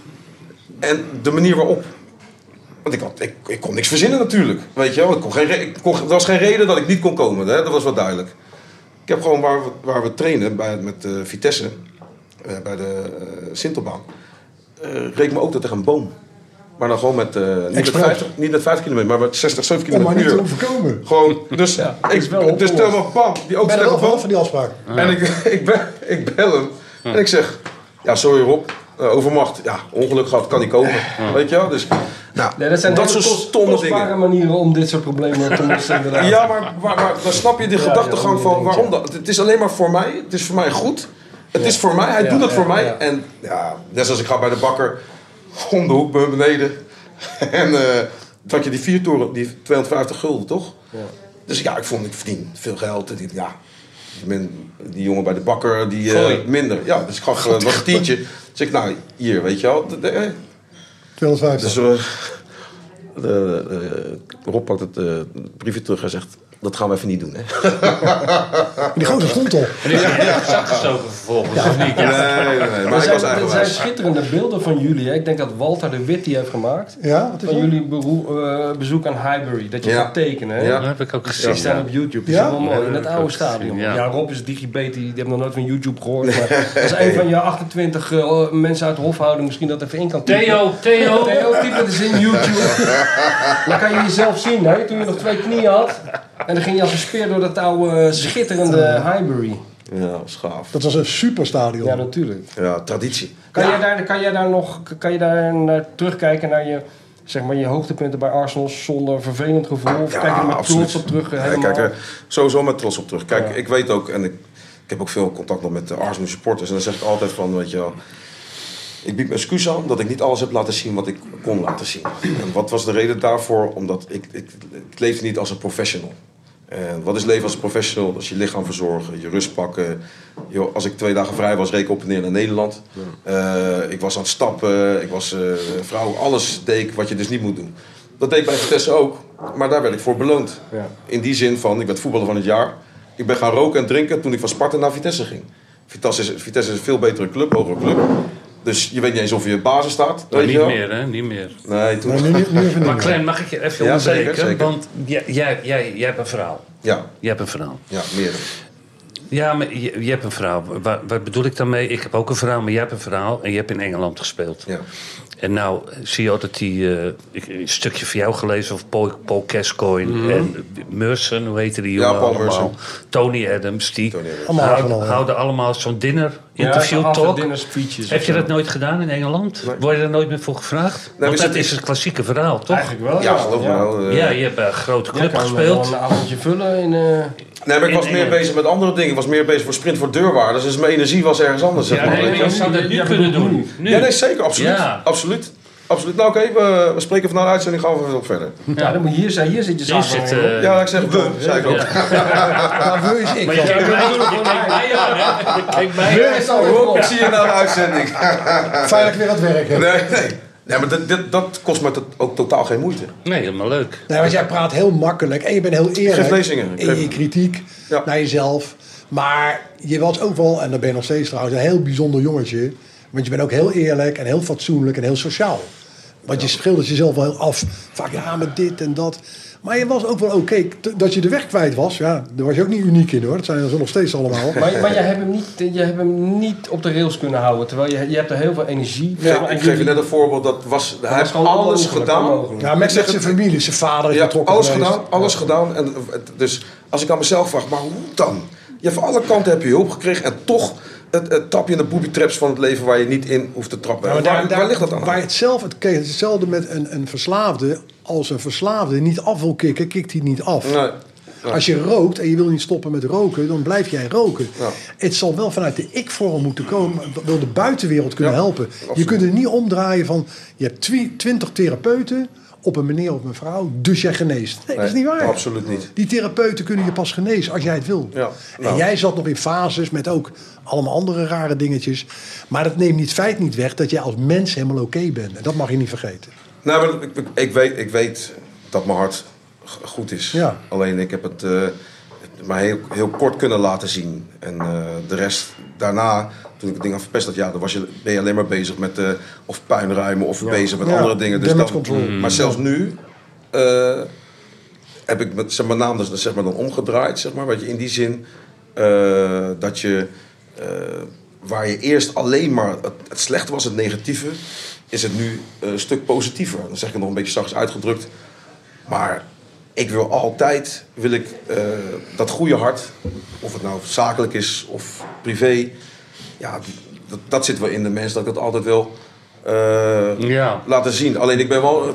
En de manier waarop. Want ik, had, ik, ik kon niks verzinnen natuurlijk. Weet je wel, ik kon geen, ik kon, er was geen reden dat ik niet kon komen. Hè? Dat was wel duidelijk. Ik heb gewoon waar we, waar we trainen bij, met uh, Vitesse, uh, bij de uh, Sintelbaan, uh, reed me ook tegen een boom. Maar dan gewoon met, uh, niet, met vijftig, niet met vijftig kilometer, maar met zestig, zeventig Om maar kilometer niet per te uur. overkomen. Gewoon, dus, Ja, ik, is wel dus stel me bam, die auto Ik ben er tegen wel boom. van van die afspraak. En ik, ik, bel, ik bel hem en ik zeg, ja sorry Rob, uh, overmacht, ja ongeluk gehad, kan niet komen. Weet je wel, dus nou, Nee, dat zijn dat hele soort kost- stomme kostbare dingen. manieren om dit soort problemen te lossen. inderdaad. Ja, maar, maar, maar dan snap je de Ja, gedachtegang ja, van ja. waarom dat. Het is alleen maar voor mij, het is voor mij goed. Het is voor mij, hij Ja, doet het ja, voor mij. ja. En ja, net zoals ik ga bij de bakker, om de hoek bij beneden. En uh, dat je die viertoren, die tweehonderdvijftig gulden toch? Ja. Dus ja, ik vond, ik verdien veel geld. En die, ja, men, die jongen bij de bakker, die uh, Gooi. minder. Ja, dus ik gaf uh, nog een tientje. Dus ik, nou, hier, weet je wel. De, de, tweehonderdvijftig. dus uh, de, de, Rob pakt het uh, briefje terug en zegt, dat gaan we even niet doen, hè? Die gozer stond al. En die heb je in zak gestoken vervolgens, of niet? Ja. Nee, nee, nee. Er Maar ik zijn, was er zijn eigenwijs. schitterende beelden van jullie. Hè? Ik denk dat Walter de Wit die heeft gemaakt. Ja, wat is Van dat? jullie beroe- uh, bezoek bezoek aan Highbury. Dat je Ja. gaat tekenen. Hè? Ja. Dat heb ik ook Die gezien. staan Ja. op YouTube. Die Ja? zijn wel mooi. Ja, In dat het heb ik oude ook stadion. gezien, Ja. ja. Rob is digibet. Die, die heeft nog nooit van YouTube gehoord. Maar dat is een van je achtentwintig uh, mensen uit de hofhouding. Misschien dat even in kan typen. Theo, Theo. Theo, typ het eens in YouTube. Dan kan je jezelf zien. Hè? Toen je nog twee knieën had. En dan ging je als een speer door dat oude schitterende Highbury. Ja, dat is gaaf. Dat was een superstadion. Ja, natuurlijk. Ja, traditie. Kan, ja. jij daar, kan jij daar nog kan je daar naar terugkijken naar je, zeg maar, je hoogtepunten bij Arsenal zonder vervelend gevoel? Of Ja, kijk je er met absoluut. trots op terug? Ja, Helemaal? kijk er sowieso met trots op terug. Kijk, Ja. ik weet ook, en ik, ik heb ook veel contact nog met de Arsenal supporters. En dan zeg ik altijd van, weet je wel, ik bied me excuus aan dat ik niet alles heb laten zien wat ik kon laten zien. En wat was de reden daarvoor? Omdat ik, ik, ik leefde niet als een professional. En wat is leven als een professional? Dat is je lichaam verzorgen, je rust pakken. Yo, als ik twee dagen vrij was, reed ik op en neer naar Nederland. Uh, ik was aan het stappen, ik was uh, vrouw, alles deed ik wat je dus niet moet doen. Dat deed ik bij Vitesse ook, maar daar werd ik voor beloond. Ja. In die zin van, ik werd voetballer van het jaar. Ik ben gaan roken en drinken toen ik van Sparta naar Vitesse ging. Vitesse is, Vitesse is een veel betere club, hogere club. Dus je weet niet eens of je basis staat. Nou, weet niet je wel? meer, hè? Niet meer. Nee, toen... Maar nu, nu even Maar niet meer. Glenn, mag ik je even Ja, onderbreken? zeker, zeker. Want jij, jij, jij, jij hebt een verhaal. Ja, Je hebt een verhaal. ja, meer. Ja, maar je, je hebt een verhaal. Waar, wat bedoel ik daarmee? Ik heb ook een verhaal, maar jij hebt een verhaal. En je hebt in Engeland gespeeld. Ja. En nou zie je altijd die... Uh, ik, een stukje van jou gelezen over Paul, Paul Gascoigne Mhm. en Merson. Hoe heette die jongen Ja, Paul allemaal? Merson. Tony Adams. Die Tony Adams. Allemaal houden, Arsenal, ja. houden allemaal zo'n dinner Ja, interview after talk. dinner speeches. Heb of je zo. dat nooit gedaan in Engeland? Nee. Word je er nooit meer voor gevraagd? we Want dat zitten- is het klassieke verhaal, toch? Eigenlijk wel, Ja, ja. geloof me ja. wel. eh. Ja, je hebt bij een grote Ja, club kan je gespeeld. wel een avondje vullen in... Uh... Nee, maar ik In was meer Engeland. bezig met andere dingen. Ik was meer bezig voor sprint voor deurwaarders. Dus mijn energie was ergens anders. Zeg Ja, maar, nee, weet maar je. je zou dat nu Ja, kunnen bedoel, doen. Nu. Ja, nee, zeker. Absoluut. Ja. Absoluut. Absoluut. Nou, oké, we, we spreken vanuit de uitzending. Gaan we weer op verder. Ja, dan moet je hier zijn. Hier zit je Hier zaak. zit... uh, Ja, ik zeg we, zei ik ook. Nou, wil is ik. Maar je dan. kijkt mij, je kijkt mij aan, hè? Je kijkt mij aan. is al Rob, ik zie je na de uitzending. Fijn dat ik weer aan het werk heb. Nee, nee. Nee, maar dat, dit, dat kost me tot- ook totaal geen moeite. Nee, helemaal leuk. Nee, want jij praat heel makkelijk en je bent heel eerlijk geef lezingen. Ik in geef- je kritiek Ja. naar jezelf. Maar je was ook wel, en dat ben je nog steeds trouwens, een heel bijzonder jongetje. Want je bent ook heel eerlijk en heel fatsoenlijk en heel sociaal. Want je schildert jezelf wel heel af. Vaak ja, met dit en dat. Maar je was ook wel oké. T- Dat je de weg kwijt was, ja, daar was je ook niet uniek in hoor. Dat zijn er nog steeds allemaal. Maar, maar jij hebt hem niet, je hebt hem niet op de rails kunnen houden. Terwijl je, je hebt er heel veel energie. Ja, En ik geef je jullie- net een voorbeeld. Dat was, hij was heeft gewoon alles onmogelijk, gedaan. onmogelijk. Ja, met, met zijn familie, zijn vader is Ja, betrokken alles geweest. gedaan, alles gedaan. En, eh, dus als ik aan mezelf vraag, maar hoe dan? Je van alle kanten heb je hulp gekregen en toch het, het trap je in de booby traps van het leven waar je niet in hoeft te trappen. Ja, maar waar, daar, daar, waar ligt dat aan? Waar je het zelf, het, kijk, het is hetzelfde met een, een verslaafde. Als een verslaafde niet af wil kicken, kikt hij niet af. Nee. Ja. Als je rookt en je wil niet stoppen met roken, dan blijf jij roken. Ja. Het zal wel vanuit de ik-vorm moeten komen, wil de buitenwereld kunnen Ja, helpen. absoluut. Je kunt het niet omdraaien van, je hebt twi- twintig therapeuten op een meneer of een vrouw, dus jij geneest. Nee, dat is niet waar. Absoluut niet. Die therapeuten kunnen je pas genezen als jij het wil. Ja, En nou. jij zat nog in fases met ook allemaal andere rare dingetjes. Maar dat neemt niet feit niet weg dat jij als mens helemaal oké bent. En dat mag je niet vergeten. Nou, maar ik, ik, ik, weet, ik weet dat mijn hart g- goed is. Ja. Alleen ik heb het eh, maar heel, heel kort kunnen laten zien. En eh, de rest daarna, toen ik het ding had verpest had, ja, dan was je, ben je alleen maar bezig met eh, of puinruimen of bezig met Ja, andere dingen. Dus damage dan, control. Maar zelfs nu eh, heb ik met, zeg maar, naam dus, zeg maar, dan omgedraaid. Zeg maar, weet je, in die zin eh, dat je, eh, waar je eerst alleen maar het, het slechte was, het negatieve, is het nu een stuk positiever. Dan zeg ik het nog een beetje zachtjes uitgedrukt. Maar ik wil altijd, wil ik uh, dat goede hart, of het nou zakelijk is of privé, ja, dat, dat zit wel in de mens, dat ik dat altijd wil uh, Ja. laten zien. Alleen ik ben wel,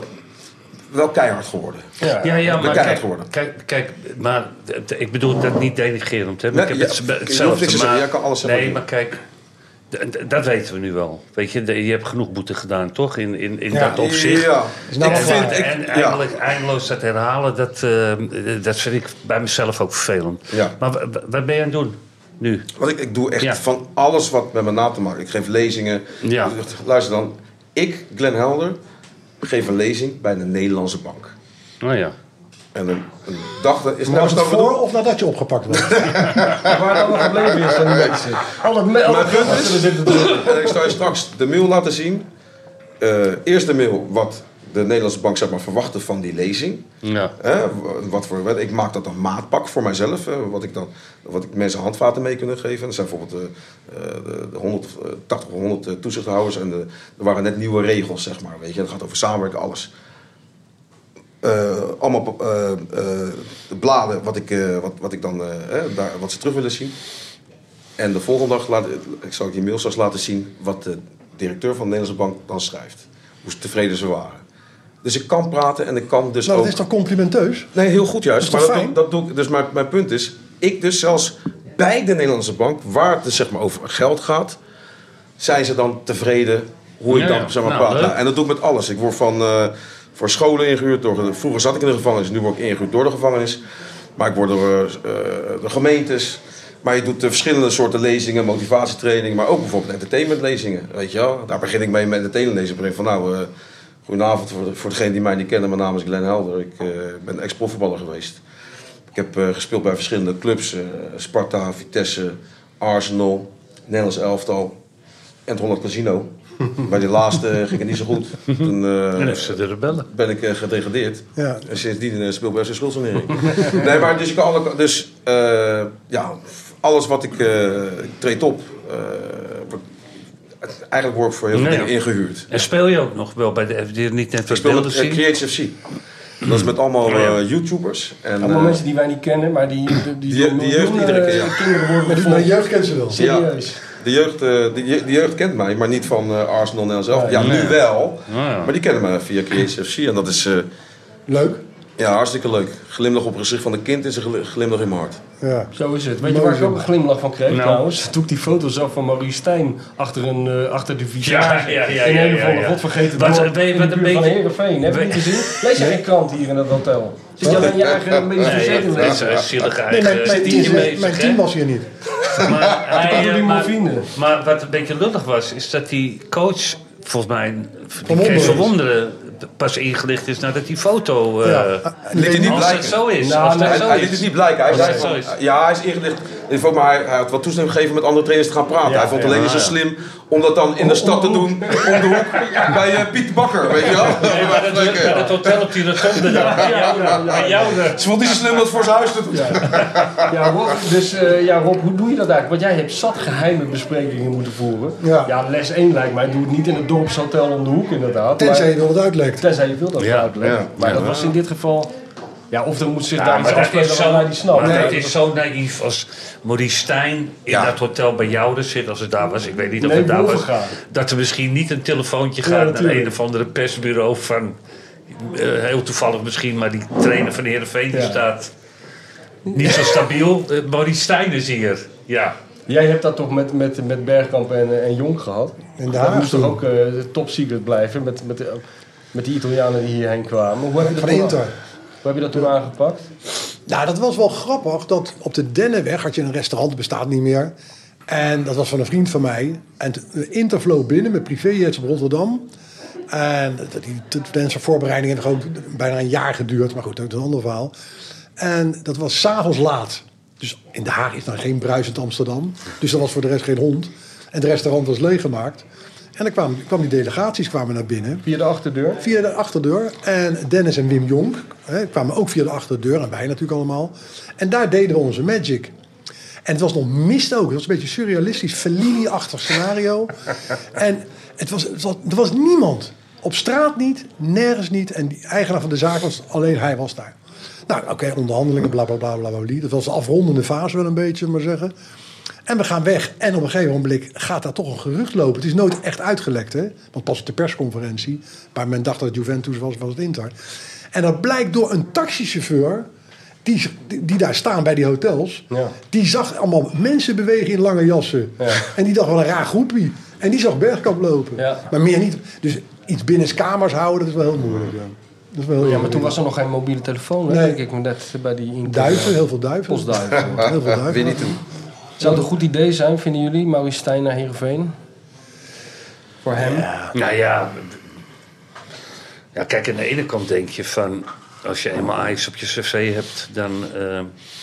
wel keihard geworden. Ja. Ja, ja, ben maar keihard kijk, geworden. kijk, kijk, maar d- ik bedoel dat niet denigrerend. Hè? Maar Nee, ik heb ja, het, je hoeft hetzelfde. niks te zeggen, maar, jij kan alles zeggen nee, wat maar je kijk, d- d- dat weten we nu wel. Weet je, de- je hebt genoeg boete gedaan, toch? In, in, in Ja. dat opzicht. Ja, Is nou ik wel vind, waar. ik, en ja. eigenlijk eindeloos dat herhalen, dat, uh, dat vind ik bij mezelf ook vervelend. Ja. Maar w- w- wat ben je aan het doen nu? Want ik, ik doe echt Ja. van alles wat met me na te maken. Ik geef lezingen. Ja. Luister dan, ik, Glenn Helder, geef een lezing bij de Nederlandse Bank. Oh ja. En een, een dag dat is Maar was het nou, voor of nadat je opgepakt werd? Waar het allemaal gebleven is van die mensen. Alle me- alle Maar het punt mensen is- zitten drukken. En ik zal je straks de mail laten zien. Uh, eerst de mail wat de Nederlandse Bank zeg maar, verwachtte van die lezing. Ja. Hè, wat voor, ik maak dat een maatpak voor mijzelf. Hè, wat, ik dan, wat ik mensen handvaten mee kunnen geven. Dat zijn bijvoorbeeld uh, de, de honderdtachtig of honderd toezichthouders. En de, er waren net nieuwe regels, zeg maar. Weet je. Dat gaat over samenwerken, alles. Uh, allemaal uh, uh, de bladen wat ik, uh, wat, wat ik dan, uh, daar, wat ze terug willen zien. En de volgende dag, laat, ik zal ik je mail straks laten zien... wat de directeur van de Nederlandse Bank dan schrijft. Hoe tevreden ze waren. Dus ik kan praten en ik kan dus Nou, ook... dat is toch complimenteus? Nee, heel goed juist. Dat is toch maar fijn? dat, doe, dat doe ik, dus mijn, mijn punt is... ik dus zelfs bij de Nederlandse Bank... waar het dus zeg maar over geld gaat... zijn ze dan tevreden hoe ik Ja, dan ja. zeg maar, Nou, praat. leuk. Nou, en dat doe ik met alles. Ik word van, uh, voor scholen ingehuurd. Door, vroeger zat ik in de gevangenis, nu word ik ingehuurd door de gevangenis. Maar ik word door uh, de gemeentes. Maar je doet uh, verschillende soorten lezingen, motivatietraining. Maar ook bijvoorbeeld entertainmentlezingen. Weet je wel? Daar begin ik mee met entertainmentlezingen. Ik van nou, uh, goedenavond voor, voor degenen die mij niet kennen. Mijn naam is Glenn Helder. Ik uh, ben ex-profvoetballer geweest. Ik heb uh, gespeeld bij verschillende clubs. Uh, Sparta, Vitesse, Arsenal, Nederlands elftal. En het Holland Casino. Bij die laatste ging het niet zo goed. Toen uh, En F C de Rebellen. ben ik uh, gedegradeerd. Ja. En sindsdien uh, speel ik bij F C Schuldsanering. Nee, maar dus, ik kan alle, dus uh, ja, alles wat ik, uh, ik treed op, uh, wordt, eigenlijk word ik voor heel veel Nee, dingen ingehuurd. En speel je ook nog wel bij de F D, niet net Ik wat speel beelden met uh, zien? Creative F C. Dat is met allemaal uh, YouTubers. En, Allemaal uh, mensen die wij niet kennen, maar die, die, die, Die- die jeugd miljoenen, iedere keer, ja. eh, kinderen worden met Mijn jeugd kent ze wel. serieus. De jeugd, uh, de, je- de jeugd kent mij, maar niet van uh, Arsenal en zelf. Ja, Nee. nu wel. Ah, ja. Maar die kennen mij via Creative F C. En dat is uh, Leuk. ja, hartstikke leuk. Glimlach op het gezicht van een kind is een gl- glimlach in mijn hart. Ja. Zo is het. Weet je waar ik ook een glimlach van kreeg Nou. trouwens? Toen ik die foto zag van Maurice Stijn achter, een, uh, achter de visage. Ja, ja, ja, in ja, een of ja, andere ja. godvergeten Wat- dorp weet je in wat de een buurt van beetje- Heerenveen. Heb je weet- niet gezien? Lees jij geen krant hier in dat hotel? Zit je alleen je eigen medisch Nee, verzekering dat is lezen? een zielige Nee, mijn, eigen mijn, team team, bezig, mijn hè? team was hier niet. Maar, hij, Door die eh, maar, morfine. maar wat een beetje lullig was, is dat die coach, volgens mij, die Wonderen. Kees van Wonderen, pas ingelicht is nadat die foto... eh, Ja. Liet hij niet als blijken. het zo is. Nou, als dat Hij, zo hij is. liet het niet blijken. Hij Als zei het van, zo is. ja, hij is ingelicht. Maar hij, hij had wat toestemming gegeven met andere trainers te gaan praten. Ja, hij vond ja, alleen niet zo ja. slim om dat dan in de stad te doen. Om de hoek bij uh, Piet Bakker, weet je wel. Nee, maar dat, Lekker. dat hotel op die rotonde daar. Bij jou, bij jou de- Ze vond niet zo slim om dat voor zijn huis te doen. Ja, Rob, dus uh, ja, Rob, hoe doe je dat eigenlijk? Want jij hebt zat geheime besprekingen moeten voeren. Ja. les één lijkt mij. Doe het niet in het dorpshotel om de hoek inderdaad. Tenzij maar- je wil het uitlekt. Tenzij je wil dat Ja, uitleggen. ja. Maar Ja. dat was in dit geval... Ja, of er moet zich Ja, daar iets maar dat is afspelen zo, waar hij die snapt. maar Nee, dat dat is zo naïef als Maurice Stijn in Ja. dat hotel bij jou dus zit, als het daar was. Ik weet niet of Nee, het daar was. bovengaan. Dat er misschien niet een telefoontje gaat naar natuurlijk. een of andere persbureau van... eh, heel toevallig misschien, maar die trainer van Heerenveen die Ja. staat niet zo stabiel. Uh, Maurice Stijn is hier. Ja. Jij hebt dat toch met, met, met Bergkamp en, en Jong gehad? In Den Dat Haag moest toch toen. ook uh, top secret blijven met, met, de, met die Italianen die hierheen kwamen. Hoe heb je dat, Van toen, Inter. hoe heb je dat toen aangepakt? Nou, dat was wel grappig. Dat op de Dennenweg had je een restaurant, dat bestaat niet meer. En dat was van een vriend van mij. En de Inter vloog binnen met privéjets op Rotterdam. En dat- die tense voorbereiding heeft gewoon bijna een jaar geduurd. Maar goed, dat is een ander verhaal. En dat was 's avonds laat. Dus in Den Haag is dan geen bruisend Amsterdam. Dus dat was voor de rest geen hond. En het restaurant was leeggemaakt. En dan kwamen, kwamen die delegaties kwamen naar binnen. Via de achterdeur? Via de achterdeur. En Dennis en Wim Jonk hè, kwamen ook via de achterdeur. En wij natuurlijk allemaal. En daar deden we onze magic. En het was nog mist ook. Het was een beetje surrealistisch. Fellini-achtig scenario. En het was, het was, er was niemand. Op straat niet. Nergens niet. En die eigenaar van de zaak was alleen hij was daar. Nou, oké, okay, onderhandelingen, bla bla bla bla bla. Dat was de afrondende fase wel een beetje, zullen we maar zeggen. En we gaan weg. En op een gegeven moment gaat daar toch een gerucht lopen. Het is nooit echt uitgelekt, hè? Want pas op de persconferentie, waar men dacht dat het Juventus was, was het Inter. En dat blijkt door een taxichauffeur, die, die, die daar staan bij die hotels. Ja. Die zag allemaal mensen bewegen in lange jassen. Ja. En die dacht wel een raar groepie. En die zag Bergkamp lopen. Ja. Maar meer niet. Dus iets binnen kamers houden, dat is wel heel moeilijk. Ja. Dat is wel heel Ja, maar toen moeilijk. was er nog geen mobiele telefoon, hè, Nee. denk ik. Net bij die Inter. Duiven, heel veel duiven. Postduiven. Heel veel duiven. Weer niet toe. Zou het een goed idee zijn, vinden jullie, Maurice Stijn naar Heerenveen? Voor hem? Nou ja, ja, kijk, aan de ene kant denk je van... als je eenmaal Ajax op je cv hebt, dan... ehm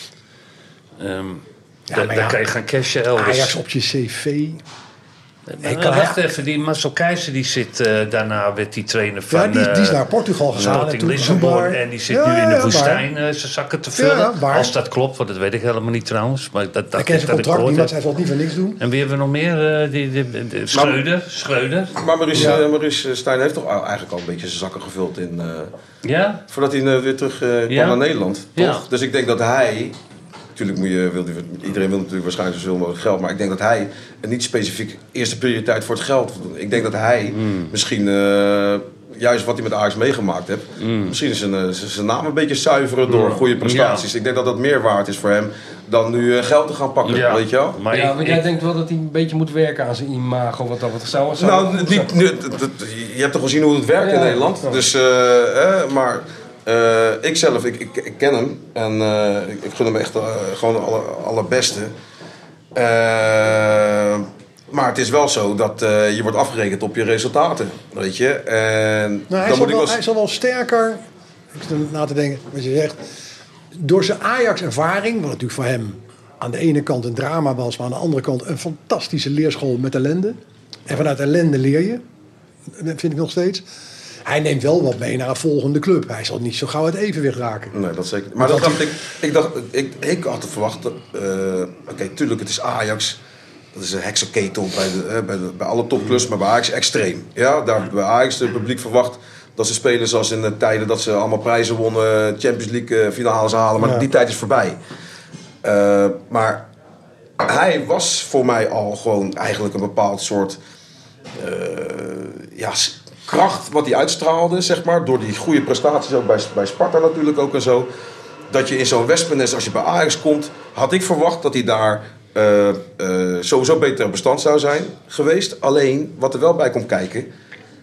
ehm, Ja, dan, maar dan ja, kan je gaan cashen elders. Ajax op je cv. Maar, Ik kan- wacht even, die Marcel Keizer die zit uh, daarna werd die trainer van... Ja, die, die is uh, naar Portugal gegaan. en Sporting toen Lissabon Zubar. en die zit Ja, nu in de ja, woestijn waar. uh, zijn zakken te vullen. Ja, waar. Als dat klopt, want dat weet ik helemaal niet trouwens. Maar dat, Hij dat, kent zijn dat ik contract niet, gehoord want heb. hij zal niet voor niks doen. En wie hebben we nog meer? Uh, die, die, die, die- Schreuder. Schreuder. Maar Maurice, Ja. uh, Maurice Stijn heeft toch eigenlijk al een beetje zijn zakken gevuld in... Uh, Ja? voordat hij uh, weer terug uh, kwam Ja. naar Nederland, toch? Ja. Dus ik denk dat hij Natuurlijk moet je, wil, iedereen wil natuurlijk waarschijnlijk zoveel mogelijk geld. Maar ik denk dat hij en niet specifiek eerste prioriteit voor het geld. Ik denk dat hij mm. misschien, uh, juist wat hij met Ajax meegemaakt heeft... Mm. misschien is zijn, zijn naam een beetje zuiveren door mm. goede prestaties. Ja. Ik denk dat dat meer waard is voor hem dan nu uh, geld te gaan pakken, ja. weet je wel? Maar ja, want jij denkt wel dat hij een beetje moet werken aan zijn imago. Wat dat wat zou zo. Nou, niet, niet, je hebt toch gezien hoe het werkt ja. in Nederland. Ja. Dus, uh, eh, maar... Uh, ik zelf, ik, ik, ik ken hem en uh, ik, ik gun hem echt uh, gewoon het aller, allerbeste. Uh, maar het is wel zo dat uh, je wordt afgerekend op je resultaten, weet je. En nou, hij, dan zal moet ik wel, wel... hij zal wel sterker, ik zit na te denken wat je zegt, door zijn Ajax-ervaring, wat natuurlijk voor hem aan de ene kant een drama was, maar aan de andere kant een fantastische leerschool met ellende. En vanuit ellende leer je, vind ik nog steeds. Hij neemt wel wat mee naar een volgende club. Hij zal niet zo gauw het evenwicht raken. Nee, dat zeker. Maar dat dacht ik, ik, dacht, ik, ik had verwacht. Uh, Oké, okay, tuurlijk, het is Ajax. Dat is een heksenketel bij, de, bij, de, bij alle topclubs, maar bij Ajax extreem. Ja, daar bij Ajax het publiek verwacht dat ze spelen zoals in de tijden dat ze allemaal prijzen wonnen, Champions League finales halen. Maar ja. die tijd is voorbij. Uh, maar hij was voor mij al gewoon eigenlijk een bepaald soort. Uh, ja. kracht wat hij uitstraalde, zeg maar, door die goede prestaties ook bij, bij Sparta natuurlijk ook en zo. Dat je in zo'n wespennest, als je bij Ajax komt, had ik verwacht dat hij daar uh, uh, sowieso beter bestand zou zijn geweest. Alleen, wat er wel bij komt kijken, er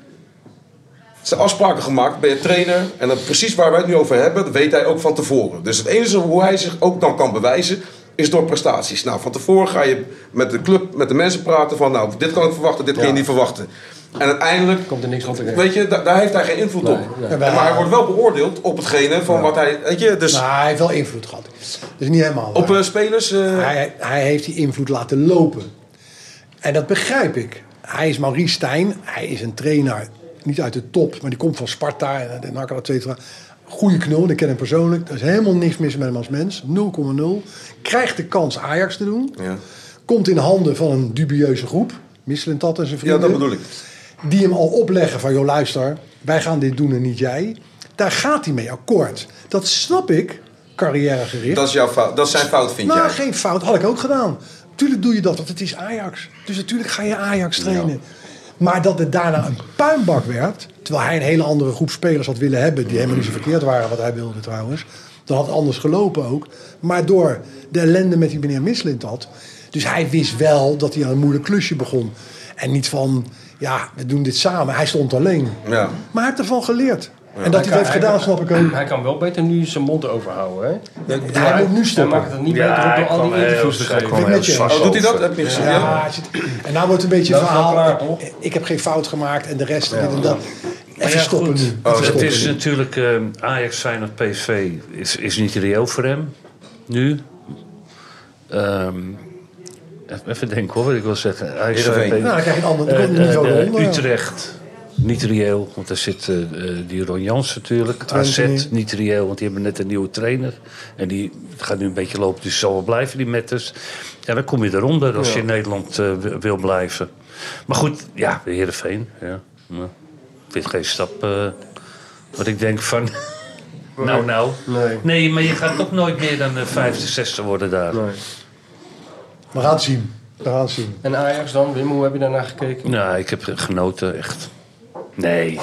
zijn afspraken gemaakt bij je trainer en dat precies waar wij het nu over hebben, dat weet hij ook van tevoren. Dus het enige hoe hij zich ook dan kan bewijzen, is door prestaties. Nou, van tevoren ga je met de club, met de mensen praten van, nou, dit kan ik verwachten, dit ja. kan je niet verwachten. En uiteindelijk, komt er niks van terecht. Weet je, da- daar heeft hij geen invloed nee, op. Nee. Maar hij wordt wel beoordeeld op hetgene van ja. wat hij, weet je, dus... Nou, hij heeft wel invloed gehad. Dus niet helemaal Op uh, spelers? Uh... Hij, hij heeft die invloed laten lopen. En dat begrijp ik. Hij is Maurice Stijn. Hij is een trainer, niet uit de top, maar die komt van Sparta en N A C, et cetera. Goeie knul, ik ken hem persoonlijk. Er is helemaal niks mis met hem als mens. nul komma nul. Krijgt de kans Ajax te doen. Ja. Komt in handen van een dubieuze groep. Misselentat en zijn vrienden. Ja, dat bedoel ik. Die hem al opleggen van, joh luister, wij gaan dit doen en niet jij. Daar gaat hij mee akkoord. Dat snap ik, carrièregericht. Dat is jouw fout, dat is zijn fout, vind nou, jij? Nou, geen fout, had ik ook gedaan. Tuurlijk doe je dat, want het is Ajax. Dus natuurlijk ga je Ajax trainen. Ja. Maar dat het daarna een puinbak werd, terwijl hij een hele andere groep spelers had willen hebben, die helemaal niet zo verkeerd waren, wat hij wilde trouwens. Dan had het anders gelopen ook. Maar door de ellende met die meneer Misselentat. Dus hij wist wel dat hij aan een moeilijk klusje begon. En niet van, ja, we doen dit samen. Hij stond alleen. Ja. Maar hij heeft ervan geleerd. Ja. En dat hij, hij het heeft gedaan, kan, snap ik ook. Hij kan wel beter nu zijn mond overhouden, hè? Ja, hij, hij moet nu stoppen. Hij maakt het niet ja, beter op door al die interviews te geven. Oh, doet hij dat? Heb je gezien? Ja, ja. En nou wordt het een beetje het verhaal. Klaar, ik heb geen fout gemaakt en de rest. Ja, en dit en dat. Even ja, stoppen nu. Oh, het stoppen is nu. natuurlijk uh, Ajax, Feyenoord, P S V is, is niet reëel voor hem. Nu. Um, Even denken hoor, wat ik wil zeggen. Hij is, uh, nou, dan krijg je een ander uh, niveau uh, eronder. Utrecht, niet reëel, want daar zit uh, die Ron Jans natuurlijk. A Z, niet reëel, want die hebben net een nieuwe trainer. En die gaat nu een beetje lopen, dus zal wel blijven, die Metters. Ja, dan kom je eronder als ja. je in Nederland uh, wil blijven. Maar goed, ja, de Heerenveen. Ja. Nou, ik vind geen stap uh, wat ik denk van... nou, nou. Nee. nee, maar je gaat toch nooit meer dan uh, vijfde, zesde worden daar. Nee. We gaan het zien. We gaan het zien. En Ajax dan, Wim, hoe heb je daarnaar gekeken? Nou, ik heb genoten, echt. Nee.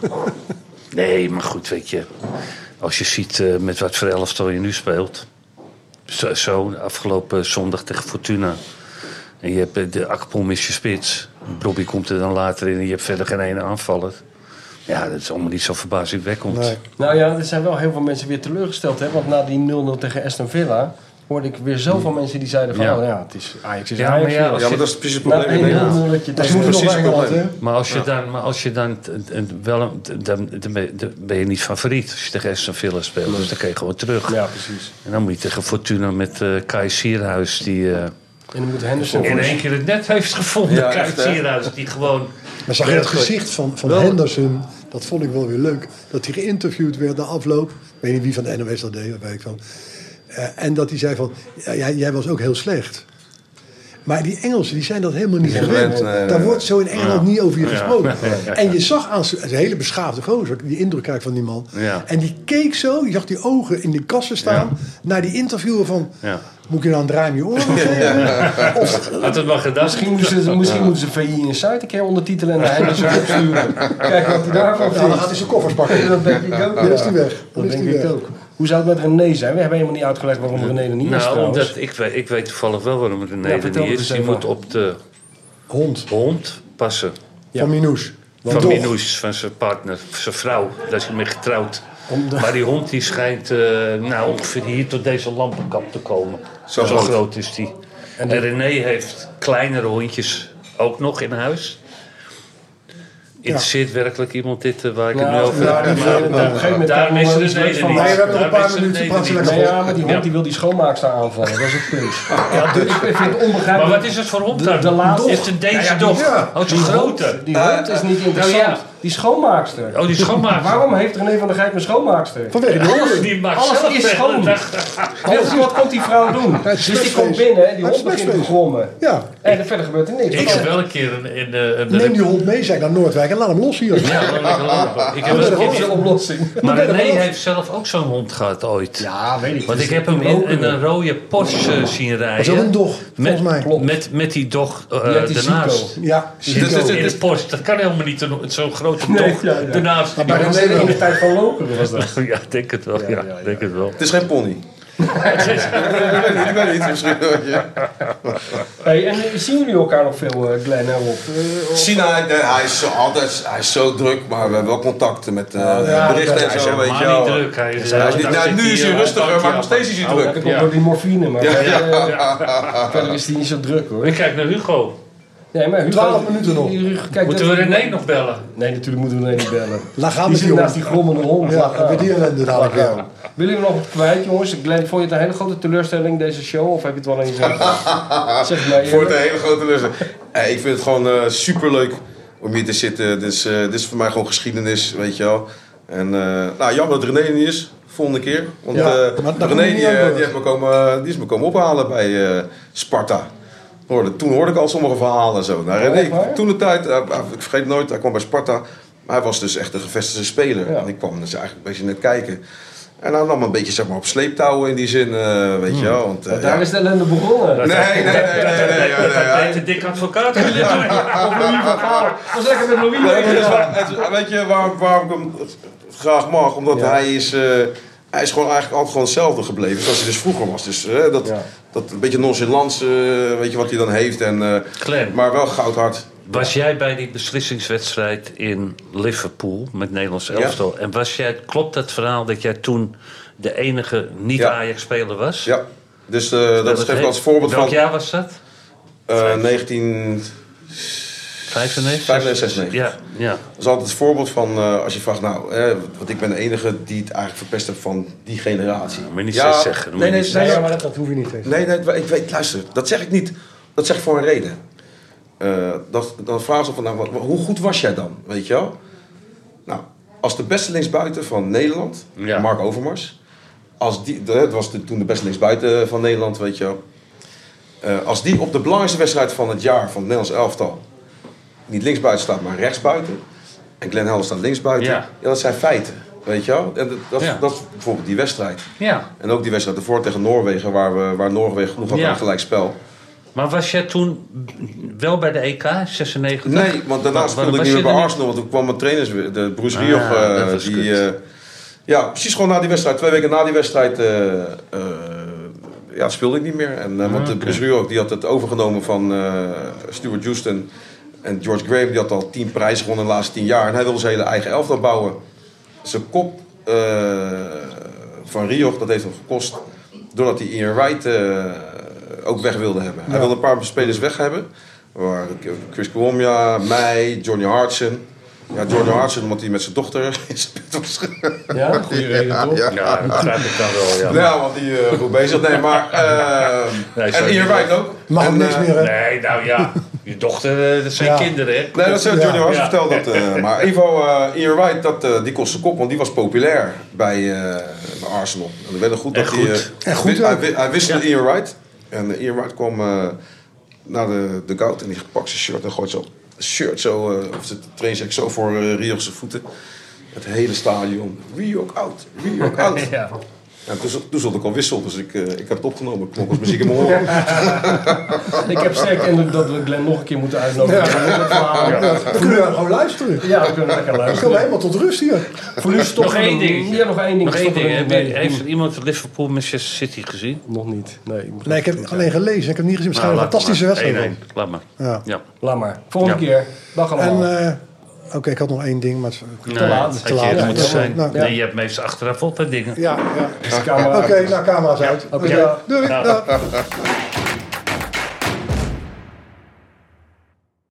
nee, maar goed, weet je. Als je ziet uh, met wat voor elftal je nu speelt. Zo, zo afgelopen zondag tegen Fortuna. En je hebt uh, de Akpom is je spits. Bobby komt er dan later in en je hebt verder geen ene aanvaller. Ja, dat is allemaal niet zo verbazingwekkend. Nee. Nou ja, er zijn wel heel veel mensen weer teleurgesteld. Hè? Want na die nul nul tegen Aston Villa... hoorde ik weer zoveel mensen die zeiden van... Ja, oh, ja het is Ajax is ja, Ajax. Maar ja, ja, maar dat is precies het probleem. Nou, ja. ja. Dat, dat is precies het probleem. Maar als je ja. dan, maar als je dan wel, dan, dan ben je niet favoriet als je tegen Aston Villa speelt. Nee. Dus dan kun je gewoon terug. Ja, precies. En dan moet je tegen Fortuna met uh, Kai Sierhuis die... Uh, en dan moet Henderson in één keer het net heeft gevonden. Ja, Kai Sierhuis die gewoon... Maar zag je het gezicht van, van Henderson? Dat vond ik wel weer leuk. Dat hij geïnterviewd werd na afloop. Ik weet niet wie van de N O S dat deed, daar weet ik van. Uh, en dat hij zei van, ja, jij, jij was ook heel slecht. Maar die Engelsen, die zijn dat helemaal niet gewend. Nee, nee, Daar nee. wordt zo in Engeland ja. niet over je gesproken. Ja. Ja, ja. En je zag aan zijn hele beschaafde gozer, die indruk krijg van die man. Ja. En die keek zo, je zag die ogen in die kassen staan, ja. naar die interviewer van... Ja. Moet je dan draaien je oren? Of, Had het maar gedaan. Misschien moeten ze, misschien moeten ze V I in Zuid een keer ondertitelen en naar hem zo opsturen. Kijk wat hij daarvan nou, dan gaat vindt. hij zijn koffers pakken. Dat denk ik ook. Dan is hij weg. Dan Dat is denk hij ik weg. ook. Hoe zou het met René zijn? We hebben helemaal niet uitgelegd waarom René er niet is Nou, trouwens. omdat ik, weet, ik weet toevallig wel waarom het een Ja, Neder vertel niet het is. eens Die even. moet op de Hond hond passen. van Minous. Van Toch? Minous, van zijn partner, zijn vrouw. Daar is hij mee getrouwd. Om de- Maar die hond die schijnt uh, nou, ongeveer hier tot deze lampenkap te komen. Zo Zo, groot. groot is die. En, die- René heeft kleinere hondjes ook nog in huis. Interesseert werkelijk iemand dit uh, waar ik het nu Nou, over ja, heb? die- Maar- op een gegeven moment Daarom kan is er er wel een iets leuks Neder van niet. Nee, we hebben nog een Daarom paar is er een minuten, Neder praat ze niet. lekker Nee, op. ja, maar die hond Ja. die wil die schoonmaakster aanvallen. Dat is het punt. Ja, dus ik vind het onbegrijpelijk. Maar wat is het voor hond De- dan? de laatste- Heeft een Deense Ja, ja, dog? ja. Oh, zo'n grote. Die hond is niet interessant. ja. Die schoonmaakster. Oh, die schoonmaakster. Waarom heeft René van der Gijp een schoonmaakster? Vanwege de honden. Die maakt Alles zelf is de hele schoon. dag. Alles, wat komt die vrouw doen? het is Dus die smetvlees. komt binnen en die Het is hond begint te smetvlees. grommen. Ja. En verder gebeurt er niks. Ik heb wel een keer een... een, een, een Neem die hond mee, zeg ik naar Noordwijk en laat hem los hier. Ja, wel lekker lopen. Ik heb Dat wel is een een keer... oplossing. Maar ben er René wel. heeft zelf ook zo'n hond gehad ooit. Ja, weet ik. Want Dus ik heb hem in, lopen. in een rode Porsche uh, zien Dat rijden. is ook een dog, met, volgens mij. met, met die dog uh, Die heeft die daarnaast. Zico. Ja, Dit- dit- Zico. dit- In de Porsche. Dat kan helemaal niet, een- zo'n grote Nee, dog ja, ja. daarnaast. Maar Maar bij dat René is in wel. de tijd van Lokeren was dat. Ja, ik denk het wel. Ja, Ja, ja, ja. denk het wel. Het is geen pony. ik weet niet, ik weet niet. Misschien, ja. Hey, en eh, zien jullie elkaar nog veel, eh, Glenn en Rob? Eh, of- Sina, hij, hij is zo altijd, hij is zo druk, maar we hebben wel contacten met uh, ja, berichten dat- en Hij is zo, weet je helemaal wel. niet druk. Hij is, Hij is niet, daar nou, zit nu is hij uh, rustiger, bankje maar nog af. steeds is hij Oh, dat druk. komt Ja. door die morfine, maar Ja. verder, verder is hij niet zo druk hoor. Ik kijk naar Hugo. Nee, maar Hugo, twaalf minuten nog. Kijk, Moeten dat- we René nog bellen? Nee, natuurlijk moeten we René niet bellen. Laat gaan Die met die zit naast hond. die grommende hond. Ja, Laat dan gaan. weer die ellende dadelijk Laat gaan. weer. Willen jullie nog wat kwijt, jongens? Glenn, vond je het een hele grote teleurstelling, deze show? Of heb je het wel eens gezegd? Zeg het mij Voor het eerlijk. een hele grote lust. Hey, ik vind het gewoon uh, super leuk om hier te zitten. Dit is, uh, dit is voor mij gewoon geschiedenis, weet je wel. En uh, nou, jammer dat René er niet is, volgende keer. Want Ja, uh, maar daar René kom je die, niet aan uh, boord. die, heeft me komen, die is me komen ophalen bij uh, Sparta. Hoorde, toen hoorde ik al sommige verhalen en zo. Nou, echt René, waar? toen de tijd, uh, ik vergeet het nooit, hij kwam bij Sparta. Maar hij was dus echt een gevestigde speler. Ja. En ik kwam dus eigenlijk een beetje net kijken. En hij nam me een beetje zeg maar, op sleeptouwen in die zin, uh, weet je wel. Want, uh, Daar ja. is de ellende begonnen. Nee, nee, nee, nee, nee, nee, nee, Dat nee. deed de dikke advocaat willen doen. Of Louis van Gaal. Was lekker met Louis. Nee, maar het is waar- het is- weet je waarom, waarom ik hem graag mag? Omdat Ja. hij is, uh, hij is gewoon eigenlijk altijd gewoon hetzelfde gebleven zoals hij dus vroeger was. Dus uh, dat, Ja. dat een beetje nonchalance, uh, weet je wat hij dan heeft. En, uh, Glenn, maar wel goudhard. was jij bij die beslissingswedstrijd in Liverpool met Nederlands elftal? En was jij, klopt het verhaal dat jij toen de enige Ja. niet-Ajax-speler was? Ja, dus uh, dat geef ik als voorbeeld Welk van jaar was dat? uh, negentien vijfennegentig? vijfennegentig, zesennegentig. Ja, ja. Dat is altijd het voorbeeld van uh, als je vraagt, nou, eh, want ik ben de enige die het eigenlijk verpest heeft van die generatie. moet je niet Ja, zo zeggen. Dat Nee, moet nee, je nee, Nee, nee, maar dat, dat hoef je niet te Nee, nee, ik weet, luister, dat zeg ik niet. Dat zeg ik voor een reden. Uh, dat, dan vragen ze van, nou, wat, hoe goed was jij dan, weet je wel? Nou, als de beste linksbuiten van Nederland, Ja. Mark Overmars, als die, dat was de, toen de beste linksbuiten van Nederland, weet je wel. Uh, als die op de belangrijkste wedstrijd van het jaar van het Nederlands elftal niet linksbuiten staat, maar rechtsbuiten, en Glenn Helder staat linksbuiten, Ja. ja, dat zijn feiten, weet je wel? En dat, dat, Ja. dat is bijvoorbeeld die wedstrijd. Ja. En ook die wedstrijd ervoor tegen Noorwegen, waar, we, waar Noorwegen genoeg had Ja. aan gelijk spel. Maar was jij toen wel bij de E K, zesennegentig? Nee, want daarna Wa- speelde ik was niet meer je bij er niet? Arsenal, want toen kwam mijn trainers weer, de Bruce Ah, Rioch, eh, dat was die... kut. eh, ja, precies gewoon na die wedstrijd, twee weken na die wedstrijd, eh, eh, ja, speelde ik niet meer. En, eh, want de Ah, oké. Bruce Rioch, die had het overgenomen van eh, Stuart Houston. En George Graham, die had al tien prijzen gewonnen de laatste tien jaar. En hij wilde zijn hele eigen elftal bouwen. Zijn kop uh, van Rioch, dat heeft hem gekost. Doordat hij Ian Wright uh, ook weg wilde hebben. Ja. Hij wilde een paar spelers weg hebben. Waar Chris Kwomja, mij, Johnny Hartson. Ja, Johnny Hartson, omdat hij met zijn dochter in zijn bed was. Ja, goede reden toch? Ja, Ja, dat begrijp ik dan wel, ja. ja want die uh, goed bezig. Nee, maar... Uh, Nee, en sorry. Ian Wright ook. Mag hem en, niks uh, meer, hè? Nee, nou ja. Je dochter, uh, dat zijn Ja. kinderen, hè? Nee, dat zei Johnny Ja. Hartson, Ja. vertelde dat. Uh, maar in ieder geval, uh, Ian Wright, dat, uh, die kostte kop, want die was populair bij, uh, bij Arsenal. En dan weet ik goed dat En hij... goed. Uh, En goed hij, ook. hij, hij wisselde Ja. Ian Wright. En uh, Ian Wright kwam uh, naar de, de gout en die pakt zijn shirt en gooit zo shirt zo, uh, of zijn trainingsjack zo voor uh, Rioch zijn voeten. Het hele stadion. Rioch out, Rioch out. Ja. En toen, toen stond ik al wissel, dus ik, uh, ik heb het opgenomen. Ik klonk als muziek in mijn oren. Ik heb sterk de indruk dat we Glenn nog een keer moeten uitnodigen. Ja. Ja. Ja. Dan kunnen we gewoon luisteren. Ja, we kunnen lekker Dan luisteren. komen we helemaal tot rust hier. Voor nu stoppen Nog één we- ding. Ja, nog één ding. Nog één Stoppen ding. we Heb je, mee. heeft er iemand Liverpool Manchester City gezien? Nog niet. Nee, moet Nee, ik heb niet alleen gelezen. Ik heb het niet gezien. Het schijnt Nou, een fantastische laat maar. wedstrijd. één één. Laat maar. Ja. Ja. Laat maar. Volgende Ja. keer. Dag allemaal. En, uh, oké, ik had nog één ding, maar... het- Nee, laat. had Te je laat. eerder Ja, moeten ja, zijn. nou, Nee, ja. je hebt meestal achteraf op bij dingen. Ja, ja. Is de camera Oké, uit? nou, camera's uit. Oké. Oké, doei. Ja. Dag.